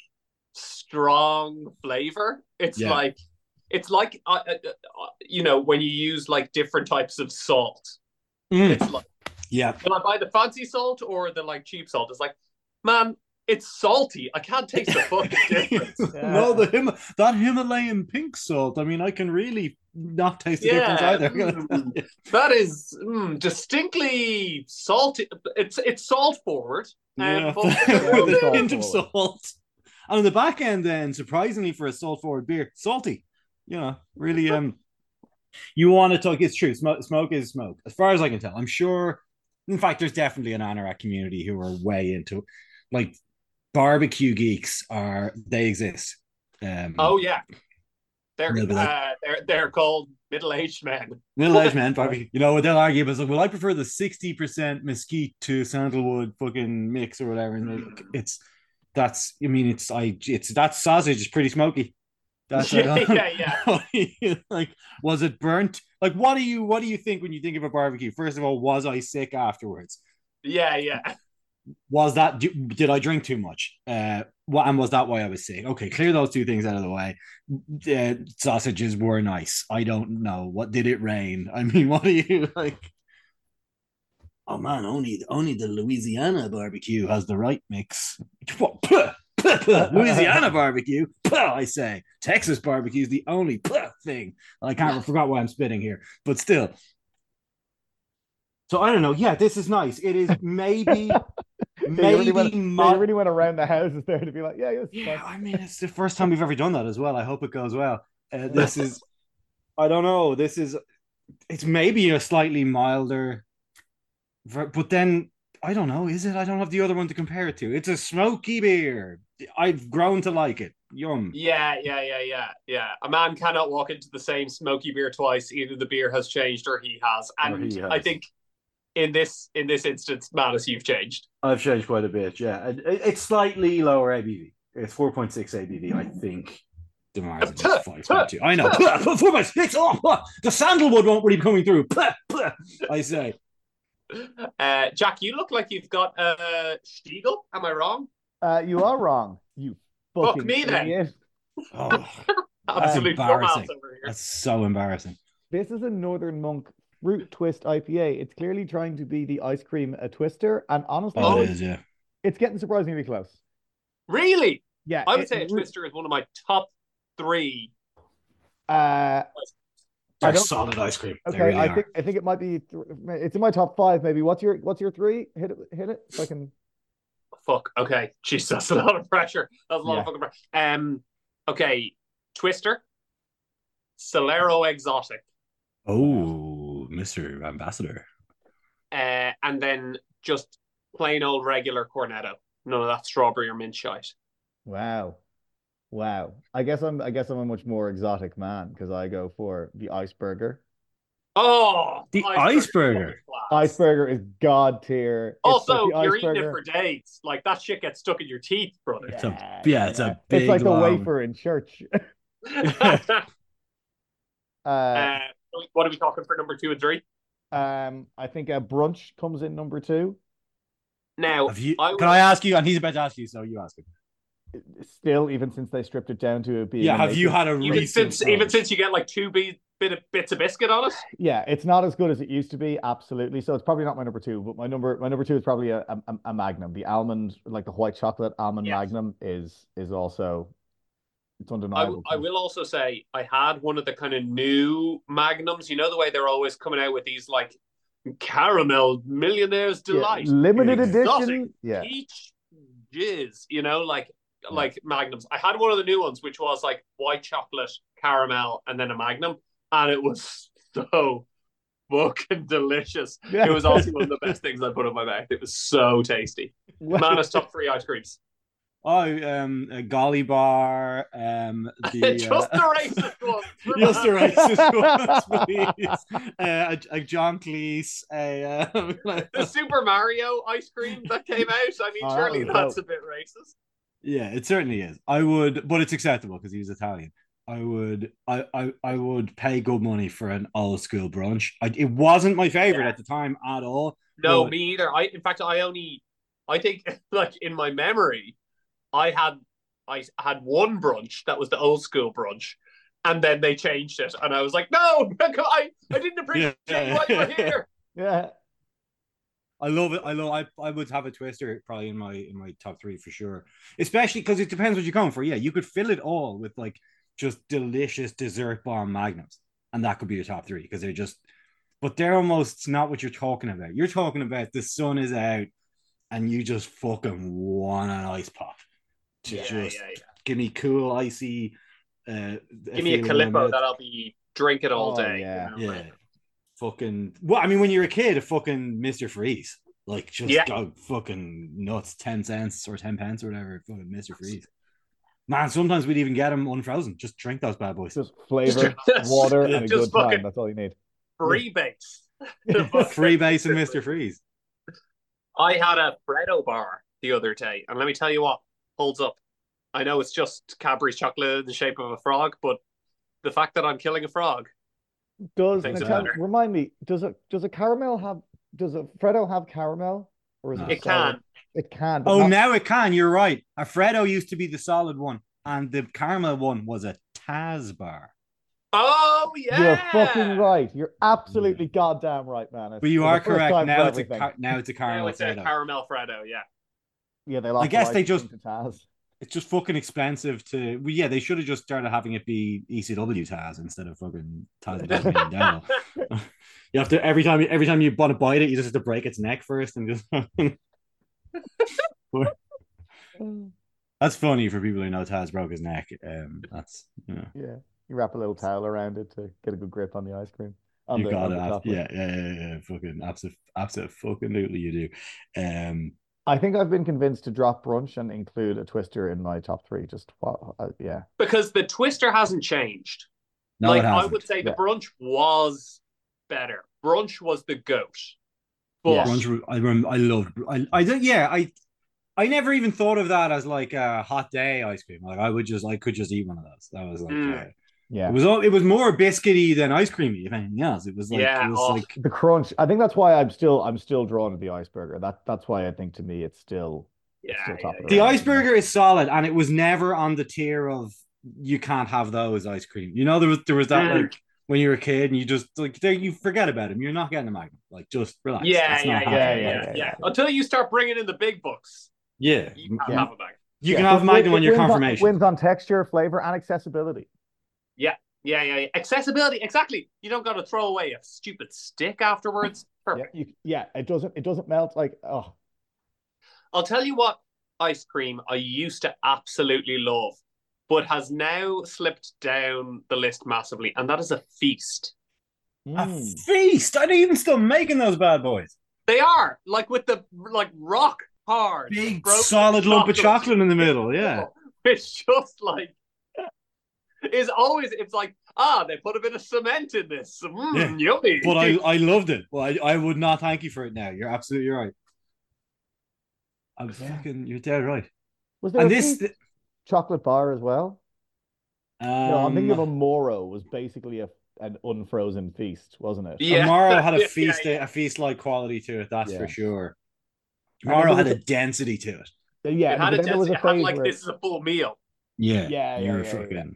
Speaker 2: strong flavor. It's
Speaker 4: Yeah.
Speaker 2: like it's like uh, uh, uh, you know when you use like different types of salt.
Speaker 4: Mm.
Speaker 2: It's like
Speaker 4: Yeah.
Speaker 2: will I buy the fancy salt or the like cheap salt? It's like, man, it's salty. I can't taste the fucking difference.
Speaker 4: No, the Him- that Himalayan pink salt. I mean, I can really not taste the difference
Speaker 2: Yeah,
Speaker 4: either.
Speaker 2: mm, that is mm, distinctly salty. It's it's salt forward. Um,
Speaker 4: Yeah,
Speaker 2: but
Speaker 4: with a
Speaker 3: Salt
Speaker 4: hint of
Speaker 3: forward.
Speaker 4: salt. And on the back end, then, surprisingly for a salt forward beer, salty. You know, really. Um, you want to talk? It's true. Smoke, smoke is smoke, as far as I can tell. I'm sure. In fact, there's definitely an anorak community who are way into, like, barbecue geeks are they exist. Um,
Speaker 2: oh yeah, they're
Speaker 4: They'll be like-
Speaker 2: uh, they're they're called middle aged men.
Speaker 4: middle-aged men barbecue. You know what they'll argue is like, well, I prefer the sixty percent mesquite to sandalwood fucking mix or whatever. And like, it's that's. I mean, it's I. It's that sausage is pretty smoky. That's I
Speaker 2: Yeah,
Speaker 4: don't-
Speaker 2: yeah, yeah.
Speaker 4: like, was it burnt? Like, what do you what do you think when you think of a barbecue? First of all, was I sick afterwards?
Speaker 2: Yeah, yeah.
Speaker 4: Was that did I drink too much? Uh, what and was that why I was sick? Okay, clear those two things out of the way. Uh, sausages were nice. I don't know. What did it rain? I mean, what do you like? Oh man, only only the Louisiana barbecue has the right mix. What? Puh, puh, puh, Louisiana barbecue. Puh, I say Texas barbecue is the only puh thing. I can't I forgot why I'm spitting here, but still. So I don't know. Yeah, this is nice. It is maybe.
Speaker 3: Yeah, you
Speaker 4: Maybe
Speaker 3: really went,
Speaker 4: mo-
Speaker 3: yeah, you really went around the houses there to be like, yeah, yes,
Speaker 4: yeah,
Speaker 3: that's-
Speaker 4: I mean, it's the first time we've ever done that as well. I hope it goes well. Uh, this is, I don't know. This is, it's maybe a slightly milder, ver- but then I don't know. Is it? I don't have the other one to compare it to. It's a smoky beer. I've grown to like it. Yum.
Speaker 2: Yeah, yeah, yeah, yeah, yeah. A man cannot walk into the same smoky beer twice. Either the beer has changed or he has.
Speaker 4: Or
Speaker 2: And
Speaker 4: he has.
Speaker 2: I think in this in this instance, Manus, you've changed.
Speaker 4: I've changed quite a bit. Yeah, It- it- it's slightly lower A B V. It's four point six A B V, I think. Demar's is five point two. I know. four point six. Oh, oh, the sandalwood won't really be coming through. I say.
Speaker 2: Uh, Jack, you look like you've got a uh, Stiegel. Am I wrong?
Speaker 3: Uh, you are wrong. You
Speaker 2: Fuck
Speaker 3: fucking
Speaker 2: me then.
Speaker 3: idiot.
Speaker 4: Oh,
Speaker 2: Absolute
Speaker 4: embarrassing.
Speaker 2: dumbass over here.
Speaker 4: that's so embarrassing.
Speaker 3: This is a Northern Monk fruit twist I P A. It's clearly trying to be the ice cream a twister, and honestly,
Speaker 4: Oh,
Speaker 2: Oh.
Speaker 4: it is, yeah.
Speaker 3: it's getting surprisingly close.
Speaker 2: Really?
Speaker 3: Yeah,
Speaker 2: I would
Speaker 3: it
Speaker 2: say a
Speaker 3: re-
Speaker 2: Twister is one of my top three.
Speaker 3: Uh,
Speaker 4: They're
Speaker 3: don't-
Speaker 4: solid ice cream. They
Speaker 3: okay,
Speaker 4: really
Speaker 3: I
Speaker 4: are.
Speaker 3: think I think it might be. Th- it's in my top five, maybe. What's your What's your three? Hit it, hit it. So I can.
Speaker 2: Fuck. Okay. Jeez, that's a lot of pressure. That's a lot
Speaker 3: Yeah.
Speaker 2: of fucking pressure. Um. Okay. Twister. Solero Exotic.
Speaker 4: Oh, Mister Ambassador.
Speaker 2: Uh, and then just plain old regular Cornetto. None of that strawberry or mint shite.
Speaker 3: Wow, wow. I guess I'm. I guess I'm a much more exotic man because I go for the iceberger.
Speaker 2: Oh,
Speaker 4: The
Speaker 2: iceberg is
Speaker 4: iceberger.
Speaker 2: fucking class.
Speaker 3: Iceberger is god tier. It's
Speaker 2: Also,
Speaker 3: like the
Speaker 2: you're eating it
Speaker 3: iceberger-
Speaker 2: for days. Like that shit gets stuck in your teeth, brother.
Speaker 4: It's a- yeah, it's a big,
Speaker 3: It's like the
Speaker 4: long-
Speaker 3: wafer in church.
Speaker 2: uh,
Speaker 3: uh,
Speaker 2: what are we talking for number two and three?
Speaker 3: um, I think a brunch comes in number two.
Speaker 2: Now,
Speaker 4: Have you,
Speaker 2: I
Speaker 4: can
Speaker 2: will-
Speaker 4: I ask you? And he's about to ask you, so you ask him.
Speaker 3: Still, even since they stripped it down to being
Speaker 4: Yeah,
Speaker 3: a
Speaker 4: have you
Speaker 3: naked-
Speaker 4: had a
Speaker 2: even
Speaker 4: recent?
Speaker 2: since even since you get like two be- bit of bits of biscuit on it.
Speaker 3: Yeah, it's not as good as it used to be, absolutely. So it's probably not my number two, but my number my number two is probably a a, a Magnum. The almond, like the white chocolate almond
Speaker 2: Yes.
Speaker 3: Magnum, is is also it's
Speaker 2: I,
Speaker 3: undeniable.
Speaker 2: I will also say I had one of the kind of new magnums. You know the way they're always coming out with these like caramel millionaire's
Speaker 3: Yeah,
Speaker 2: delight,
Speaker 3: limited
Speaker 2: exotic
Speaker 3: edition. Yeah,
Speaker 2: peach jizz. You know, like like magnums. I had one of the new ones, which was like white chocolate, caramel, and then a magnum, and it was so fucking delicious.
Speaker 3: Yeah.
Speaker 2: It was also one of the best things I put in my mouth. It was so tasty. Manus top three ice creams.
Speaker 4: Oh, um, a Golly Bar, um, the
Speaker 2: Just
Speaker 4: uh,
Speaker 2: the racist ones.
Speaker 4: just the racist ones, please. Uh, a, a John Cleese, a um,
Speaker 2: The Super Mario ice cream that came out. I mean,
Speaker 3: Oh,
Speaker 2: surely
Speaker 3: no.
Speaker 2: that's a bit racist.
Speaker 4: Yeah, it certainly is. I would, but it's acceptable because he's Italian. I would, I, I, I would pay good money for an old school brunch. I, it wasn't my favorite
Speaker 2: Yeah.
Speaker 4: at the time at all.
Speaker 2: No,
Speaker 4: But
Speaker 2: me either. I, in fact, I only, I think, like in my memory, I had, I had one brunch that was the old school brunch, and then they changed it, and I was like, no, I, I didn't appreciate
Speaker 4: yeah,
Speaker 2: why you were here.
Speaker 3: Yeah.
Speaker 4: I love it. I love. I, I would have a twister probably in my in my top three for sure. Especially because it depends what you're going for. Yeah, you could fill it all with like just delicious dessert bomb magnums, and that could be your top three because they're just. But they're almost not what you're talking about. You're talking about the sun is out, and you just fucking want an ice pop to
Speaker 2: Yeah,
Speaker 4: just
Speaker 2: yeah, yeah.
Speaker 4: give me cool icy. Uh,
Speaker 2: Give me a Calippo that I'll be drinking all
Speaker 3: Oh,
Speaker 2: day.
Speaker 3: yeah.
Speaker 2: You know?
Speaker 4: Yeah, fucking. Well, I mean, when you're a kid, a fucking Mister Freeze, like just
Speaker 2: Yeah.
Speaker 4: go fucking nuts, ten cents or ten pence or whatever, fucking Mister Freeze. Man, sometimes we'd even get them unfrozen. Just drink those bad boys.
Speaker 3: Just flavor,
Speaker 2: Just-
Speaker 3: water,
Speaker 4: yeah,
Speaker 3: and a
Speaker 2: just
Speaker 3: good time.
Speaker 2: fucking-
Speaker 3: That's all you need.
Speaker 2: Free base.
Speaker 4: Free base and Mister Freeze.
Speaker 2: I had a Freddo bar the other day, and let me tell you what holds up. I know it's just Cadbury's chocolate in the shape of a frog, but the fact that I'm killing a frog,
Speaker 3: Does
Speaker 2: Things
Speaker 3: now,
Speaker 2: are
Speaker 3: tell-
Speaker 2: better.
Speaker 3: remind me? Does a does a caramel have? Does a Freddo have caramel, or is
Speaker 4: No.
Speaker 3: it? a
Speaker 2: it
Speaker 3: solid-
Speaker 2: can.
Speaker 3: It can. But
Speaker 4: Oh,
Speaker 3: not-
Speaker 4: now it can. You're right. A Freddo used to be the solid one, and the caramel one was a Taz bar.
Speaker 2: Oh yeah,
Speaker 3: You're fucking right. You're absolutely goddamn right, man. It's
Speaker 4: But you
Speaker 3: for the
Speaker 4: are
Speaker 3: first
Speaker 4: correct.
Speaker 3: time for
Speaker 4: Now it's a
Speaker 3: everything.
Speaker 4: car- now it's a
Speaker 2: Now
Speaker 4: caramel
Speaker 2: it's a
Speaker 4: Freddo.
Speaker 2: caramel Freddo. Yeah,
Speaker 3: Yeah, they lost.
Speaker 4: I guess
Speaker 3: the
Speaker 4: they
Speaker 3: licensing
Speaker 4: just-
Speaker 3: to Taz.
Speaker 4: It's just fucking expensive to. Well, yeah, they should have just started having it be E C W Taz instead of fucking Tasmanian Devil. You have to every time you every time you want to bite it, you just have to break its neck first and just. That's funny for people who know Taz broke his neck. Um, that's you know
Speaker 3: Yeah, you wrap a little towel around it to get a good grip on the ice cream. On
Speaker 4: you
Speaker 3: the,
Speaker 4: got
Speaker 3: on
Speaker 4: it.
Speaker 3: the
Speaker 4: Ab-
Speaker 3: chocolate.
Speaker 4: yeah, yeah, yeah, yeah, fucking absolute, absolute, fucking absolutely you do. Um,
Speaker 3: I think I've been convinced to drop brunch and include a twister in my top three. Just what? Uh, yeah.
Speaker 2: because the Twister hasn't changed.
Speaker 4: no,
Speaker 2: like
Speaker 4: it
Speaker 2: I
Speaker 4: hasn't.
Speaker 2: would say, the
Speaker 3: Yeah.
Speaker 2: brunch was better. Brunch was the goat. But
Speaker 3: Yeah.
Speaker 4: Brunch, I rem- I love. I, I don't. Yeah, I. I never even thought of that as like a hot day ice cream. Like I would just, I could just eat one of those. That was like,
Speaker 2: Mm.
Speaker 4: uh,
Speaker 3: Yeah.
Speaker 4: it was all. It was more biscuity than ice creamy. If anything else, it was like,
Speaker 2: Yeah,
Speaker 4: it was
Speaker 2: oh.
Speaker 4: like,
Speaker 3: The crunch. I think that's why I'm still I'm still drawn to the iceberger. That that's why I think to me it's still it's
Speaker 2: yeah,
Speaker 3: still top
Speaker 2: yeah,
Speaker 3: of
Speaker 4: the
Speaker 3: yeah.
Speaker 4: iceberger is solid, and it was never on the tier of you can't have those ice cream. You know, there was there was that
Speaker 2: Mm.
Speaker 4: like when you were a kid and you just like they, you forget about him. You're not getting a magnum. Like just relax.
Speaker 2: yeah,
Speaker 4: It's
Speaker 2: yeah,
Speaker 4: not
Speaker 2: yeah,
Speaker 3: happening.
Speaker 2: yeah,
Speaker 3: Yeah,
Speaker 2: yeah,
Speaker 3: yeah,
Speaker 2: yeah.
Speaker 3: yeah.
Speaker 2: Until you start bringing in the big bucks,
Speaker 4: Yeah,
Speaker 2: you can't
Speaker 3: Yeah.
Speaker 2: have a bag.
Speaker 4: you
Speaker 3: Yeah,
Speaker 4: can
Speaker 3: so
Speaker 4: have
Speaker 3: it-
Speaker 4: magnum
Speaker 3: it
Speaker 4: on your
Speaker 3: wins it
Speaker 4: confirmation.
Speaker 3: wins on texture, flavor, and accessibility.
Speaker 2: Yeah, yeah, yeah. Accessibility, exactly. You don't got to throw away a stupid stick afterwards.
Speaker 3: Yeah,
Speaker 2: Perfect.
Speaker 3: you, yeah. It doesn't it doesn't melt like oh
Speaker 2: I'll tell you what ice cream I used to absolutely love, but has now slipped down the list massively, and that is a feast.
Speaker 4: A
Speaker 3: mm.
Speaker 4: feast. I didn't even still making those bad boys.
Speaker 2: They are like with the like rock hard,
Speaker 4: Big
Speaker 2: broken
Speaker 4: solid lump of chocolate in the middle. Yeah.
Speaker 2: It's just like is always it's like ah they put a bit of cement in this. Mm,
Speaker 4: Yeah.
Speaker 2: yummy.
Speaker 4: But I, I loved it. Well, I, I would not thank you for it now. You're absolutely right. I'm
Speaker 3: Yeah.
Speaker 4: fucking, you're dead right.
Speaker 3: Was there
Speaker 4: And
Speaker 3: a
Speaker 4: this,
Speaker 3: feast chocolate bar as well?
Speaker 4: um,
Speaker 3: You know, I'm thinking of a Moro was basically a an unfrozen feast, wasn't it?
Speaker 2: Yeah.
Speaker 4: Amaro had a
Speaker 2: Yeah,
Speaker 4: feast,
Speaker 2: yeah.
Speaker 4: a feast-like quality to it. That's
Speaker 3: Yeah.
Speaker 4: for sure.
Speaker 3: And if
Speaker 4: Amaro
Speaker 3: it
Speaker 4: had
Speaker 3: was
Speaker 4: a density to it.
Speaker 3: Yeah,
Speaker 2: it had
Speaker 3: but
Speaker 2: a
Speaker 3: then there was
Speaker 2: density.
Speaker 3: a
Speaker 2: It had
Speaker 3: phase
Speaker 2: like
Speaker 3: where
Speaker 2: this is a full meal.
Speaker 4: Yeah,
Speaker 3: Yeah, yeah,
Speaker 4: you're
Speaker 3: yeah,
Speaker 4: fucking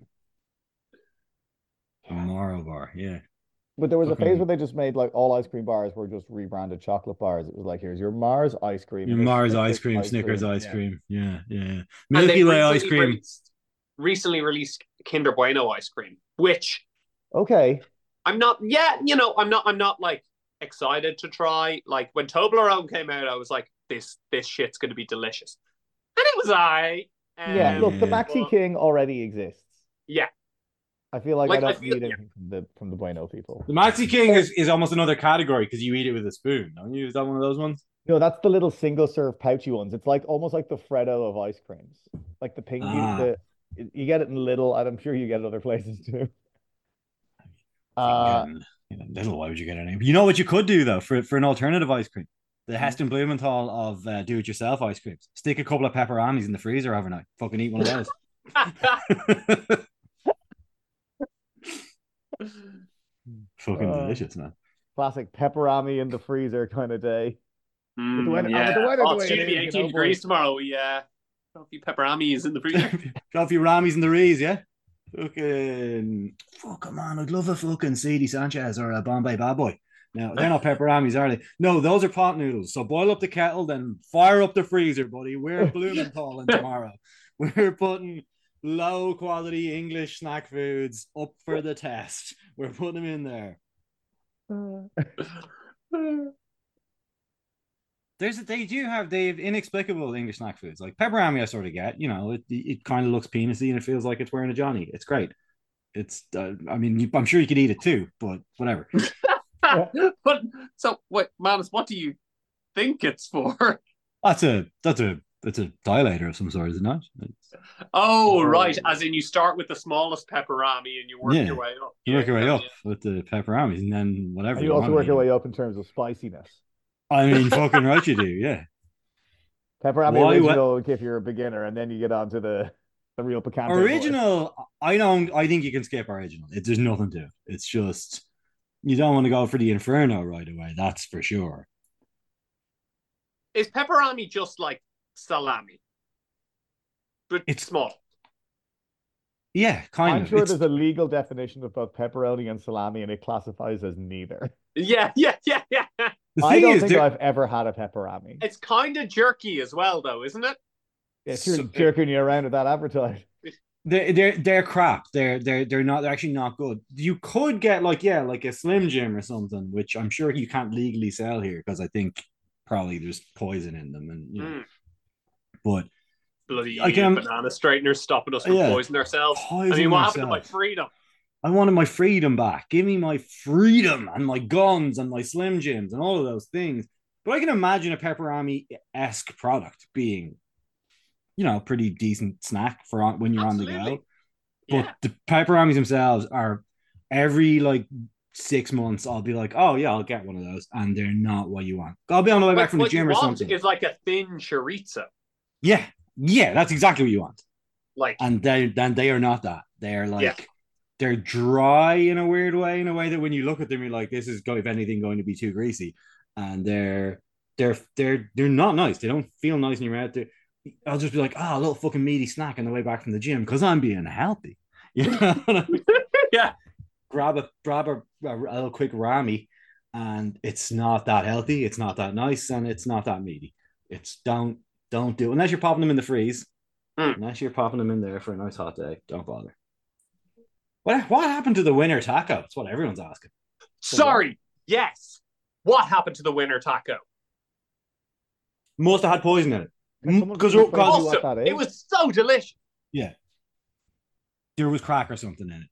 Speaker 4: Amaro bar. Yeah,
Speaker 3: but there was a phase
Speaker 4: fucking-
Speaker 3: where they just made like all ice cream bars were just rebranded chocolate bars. It was like here's your Mars ice cream,
Speaker 4: your
Speaker 3: here's
Speaker 4: Mars
Speaker 3: Snickers
Speaker 4: ice cream, Snickers ice
Speaker 3: Yeah.
Speaker 4: cream. Yeah, yeah.
Speaker 2: And
Speaker 4: Milky
Speaker 2: they
Speaker 4: Way ice
Speaker 2: recently
Speaker 4: cream.
Speaker 2: Released, recently released Kinder Bueno ice cream, which
Speaker 3: Okay.
Speaker 2: I'm not. Yeah, you know, I'm not. I'm not like excited to try. Like when Toblerone came out, I was like, this this shit's going to be delicious, and it was I.
Speaker 3: Yeah,
Speaker 2: Um,
Speaker 3: look, the
Speaker 4: Yeah.
Speaker 3: Maxi King already exists.
Speaker 2: Yeah,
Speaker 3: I feel like,
Speaker 2: Like,
Speaker 3: I
Speaker 2: I
Speaker 3: don't
Speaker 2: feel-
Speaker 3: need anything from the from the Bueno people.
Speaker 4: The Maxi King is, is almost another category because you eat it with a spoon, don't you? Is that one of those ones?
Speaker 3: No, that's the little single serve pouchy ones. It's like almost like the Freddo of ice creams. Like the pink
Speaker 4: Ah.
Speaker 3: the you get it in little, and I'm sure you get it other places too. Uh
Speaker 4: Fucking- you know, little, why would you get any? You know what you could do though for for an alternative ice cream? The Heston Blumenthal of uh, do-it-yourself ice creams. Stick a couple of pepperonis in the freezer overnight. Fucking eat one of those. Fucking
Speaker 3: Uh,
Speaker 4: delicious, man.
Speaker 3: Classic pepperami in the freezer kind of day.
Speaker 2: Mm,
Speaker 3: With the weather, oh,
Speaker 2: yeah.
Speaker 3: with the weather
Speaker 2: Oh,
Speaker 3: the
Speaker 2: it's
Speaker 3: way
Speaker 2: due
Speaker 3: it
Speaker 2: to be
Speaker 3: is, you
Speaker 2: eighteen
Speaker 3: know,
Speaker 2: degrees
Speaker 3: boys.
Speaker 2: tomorrow. Yeah. A few pepperonis in the freezer.
Speaker 4: Got a few Rammies in the Rees, yeah? Fucking fuck man, I'd love a fucking C D Sanchez or a Bombay Bad Boy. No, they're not pepperonis, are they? No, those are pot noodles. So boil up the kettle, then fire up the freezer, buddy. We're Blumenthal tomorrow. We're putting low quality English snack foods up for the test. We're putting them in there. There's they do have they have inexplicable English snack foods like pepperami. I sort of get, you know, it it kind of looks penisy and it feels like it's wearing a Johnny. It's great. It's uh, I mean, you, I'm sure you could eat it too, but whatever.
Speaker 2: But so wait, Manus, what do you think it's for?
Speaker 4: That's a that's a that's a dilator of some sort, is it not? It's,
Speaker 2: Oh, right. As in you start with the smallest pepperami and you work
Speaker 4: Yeah.
Speaker 2: your way up.
Speaker 4: you
Speaker 2: Yeah,
Speaker 4: work your way
Speaker 2: yeah,
Speaker 4: up with the pepperonis and then whatever.
Speaker 3: And you also
Speaker 4: want,
Speaker 3: work your
Speaker 4: you know.
Speaker 3: way up in terms of spiciness.
Speaker 4: I mean, fucking right, you do, yeah.
Speaker 3: Pepperami
Speaker 4: Why-
Speaker 3: original if you're a beginner, and then you get on to the the real picante. boys.
Speaker 4: Original, I don't. I think you can skip original. It, there's nothing to it. It's just you don't want to go for the inferno right away. That's for sure.
Speaker 2: Is pepperami just like salami? But
Speaker 4: It's-
Speaker 2: it's small.
Speaker 4: Yeah, kind
Speaker 3: I'm
Speaker 4: of.
Speaker 3: sure
Speaker 4: It's-
Speaker 3: there's a legal definition of both pepperoni and salami, and it classifies as neither.
Speaker 2: Yeah, yeah, yeah, yeah.
Speaker 4: the
Speaker 3: I
Speaker 4: thing
Speaker 3: don't
Speaker 4: is,
Speaker 3: think
Speaker 4: there-
Speaker 3: I've ever had a pepperami.
Speaker 2: It's kind of jerky as well, though, isn't it?
Speaker 3: If you're
Speaker 4: so-
Speaker 3: jerking you around with that appetite.
Speaker 4: they're they're they're crap. They're they're they're not. They're actually not good. You could get like yeah, like a Slim Jim or something, which I'm sure you can't legally sell here because I think probably there's poison in them, and you know.
Speaker 2: Mm.
Speaker 4: But
Speaker 2: Bloody
Speaker 4: I can-
Speaker 2: banana straighteners stopping us from
Speaker 4: Yeah.
Speaker 2: poisoning ourselves. I
Speaker 4: Poison
Speaker 2: mean, what happened to my
Speaker 4: ourselves.
Speaker 2: freedom?
Speaker 4: I wanted my freedom back. Give me my freedom and my guns and my Slim Jims and all of those things. But I can imagine a pepperami-esque product being, you know, pretty decent snack for on, when you're on the
Speaker 2: Absolutely.
Speaker 4: go. But
Speaker 2: Yeah.
Speaker 4: the pepperonis themselves are every like six months. I'll be like, oh yeah, I'll get one of those, and they're not what you want. I'll be on the way back
Speaker 2: What,
Speaker 4: from the
Speaker 2: what you
Speaker 4: gym or
Speaker 2: want
Speaker 4: something.
Speaker 2: is like a thin chorizo.
Speaker 4: Yeah, yeah, that's exactly what you want.
Speaker 2: Like,
Speaker 4: And they then they are not that. They're like
Speaker 2: Yeah.
Speaker 4: they're dry in a weird way, in a way that when you look at them, you're like, this is going, if anything, going to be too greasy. And they're they're they're they're not nice. They don't feel nice in your mouth. They're, I'll just be like, ah, oh, a little fucking meaty snack on the way back from the gym because I'm being healthy. You know?
Speaker 2: yeah.
Speaker 4: grab a grab a, a, a little quick rammy, and it's not that healthy. It's not that nice, and it's not that meaty. It's don't don't do it unless you're popping them in the freeze.
Speaker 2: Mm.
Speaker 4: Unless you're popping them in there for a nice hot day, don't bother. What what happened to the winter taco? That's what everyone's asking.
Speaker 2: Sorry. Yes. What happened to the winter taco?
Speaker 4: Must have had poison in it.
Speaker 3: Can someone
Speaker 4: Because
Speaker 3: please explain to me
Speaker 2: Also,
Speaker 3: what that is?
Speaker 2: it was so delicious.
Speaker 4: yeah, there was crack or something in it.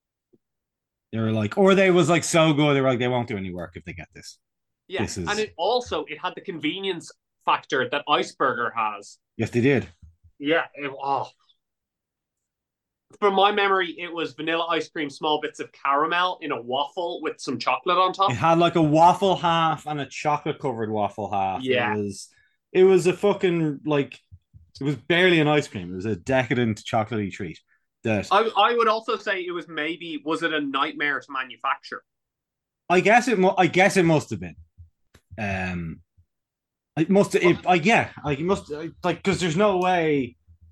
Speaker 4: They were like, or they was like so good. They were like, they won't do any work if they get this.
Speaker 2: Yeah.
Speaker 4: This is-
Speaker 2: And it also it had the convenience factor that Iceberger has.
Speaker 4: Yes, they did.
Speaker 2: Yeah. It, oh. From my memory, it was vanilla ice cream, small bits of caramel in a waffle with some chocolate on top.
Speaker 4: It had like a waffle half and a chocolate covered waffle half.
Speaker 2: Yeah.
Speaker 4: It was it was a fucking like it was barely an ice cream. It was a decadent chocolatey treat. That
Speaker 2: I, I would also say it was maybe was it a nightmare to manufacture?
Speaker 4: I guess it mu- I guess it must have been. Um it must it I yeah, like it must like because there's no way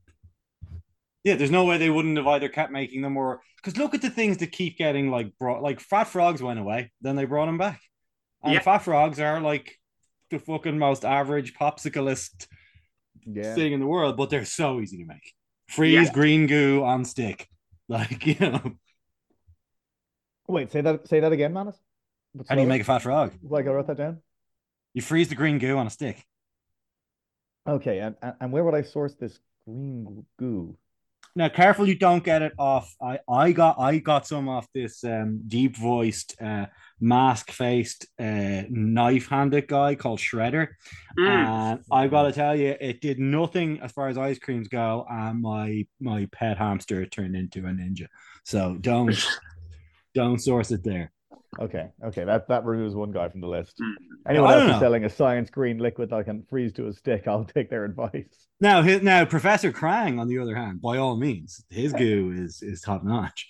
Speaker 4: yeah, there's no way they wouldn't have either kept making them or because look at the things that keep getting like brought like Fat Frogs went away, then they brought them back. And
Speaker 2: Yeah.
Speaker 4: Fat Frogs are like the fucking most average popsicleist
Speaker 3: Yeah.
Speaker 4: thing in the world, but they're so easy to make. Freeze
Speaker 2: Yeah.
Speaker 4: green goo on stick. Like, you know,
Speaker 3: Wait, say that say that again, Manus.
Speaker 4: how do you make a fat frog?
Speaker 3: Like I wrote that down.
Speaker 4: You freeze the green goo on a stick.
Speaker 3: Okay, and and and where would I source this green goo?
Speaker 4: Now, careful you don't get it off. I, I got I got some off this um, deep voiced, uh, mask faced, uh, knife handed guy called Shredder.
Speaker 2: Mm.
Speaker 4: And I've got to tell you, it did nothing as far as ice creams go. And my my pet hamster turned into a ninja. So don't don't source it there.
Speaker 3: Okay, okay, that that removes one guy from the list.
Speaker 2: Mm.
Speaker 3: Anyone
Speaker 4: I
Speaker 3: else
Speaker 4: don't
Speaker 3: who's
Speaker 4: know.
Speaker 3: selling a science green liquid that can freeze to a stick, I'll take their advice.
Speaker 4: Now, hi- now Professor Krang, on the other hand, by all means, his goo is is top notch.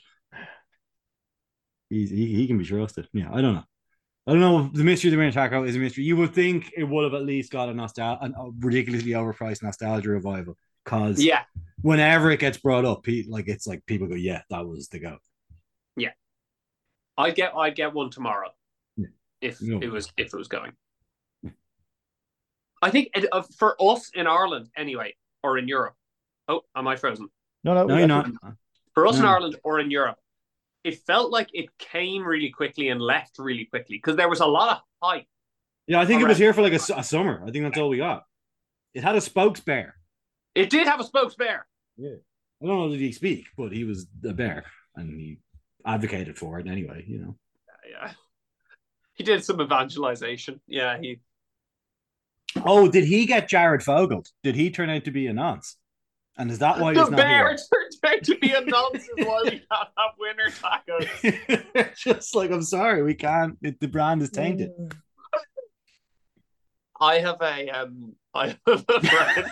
Speaker 4: He's he, he can be trusted. Yeah, I don't know. I don't know. The mystery of the Winter Taco is a mystery. You would think it would have at least got a nostalgia, a ridiculously overpriced nostalgia revival, because
Speaker 2: Yeah,
Speaker 4: whenever it gets brought up, he, like it's like people go, "Yeah, that was the go."
Speaker 2: yeah. I'd get I'd get one tomorrow
Speaker 4: Yeah.
Speaker 2: if
Speaker 4: No.
Speaker 2: it was if it was going. I think it, uh, for us in Ireland anyway, or in Europe. Oh, am I frozen?
Speaker 3: No, no,
Speaker 4: No, you're
Speaker 3: that's
Speaker 4: not.
Speaker 2: For us in
Speaker 4: No.
Speaker 2: Ireland or in Europe, it felt like it came really quickly and left really quickly because there was a lot of hype.
Speaker 4: Yeah, I think it was
Speaker 2: Alright.
Speaker 4: here for like a, s- a summer. I think that's all we got. It had a spokes bear.
Speaker 2: It did have a spokesbear.
Speaker 4: Yeah. I don't know did he speak, but he was a bear and he advocated for it anyway, you know.
Speaker 2: Yeah, he did some evangelization. Yeah, he.
Speaker 4: Oh, did he get Jared Fogeled? Did he turn out to be a nonce? And is that why he's
Speaker 2: The
Speaker 4: not
Speaker 2: bear
Speaker 4: here?
Speaker 2: turned out to be a nonsense while we can't have winter tacos.
Speaker 4: Just like I'm sorry, we can't. It, the brand is tainted.
Speaker 2: I have a um, I have a friend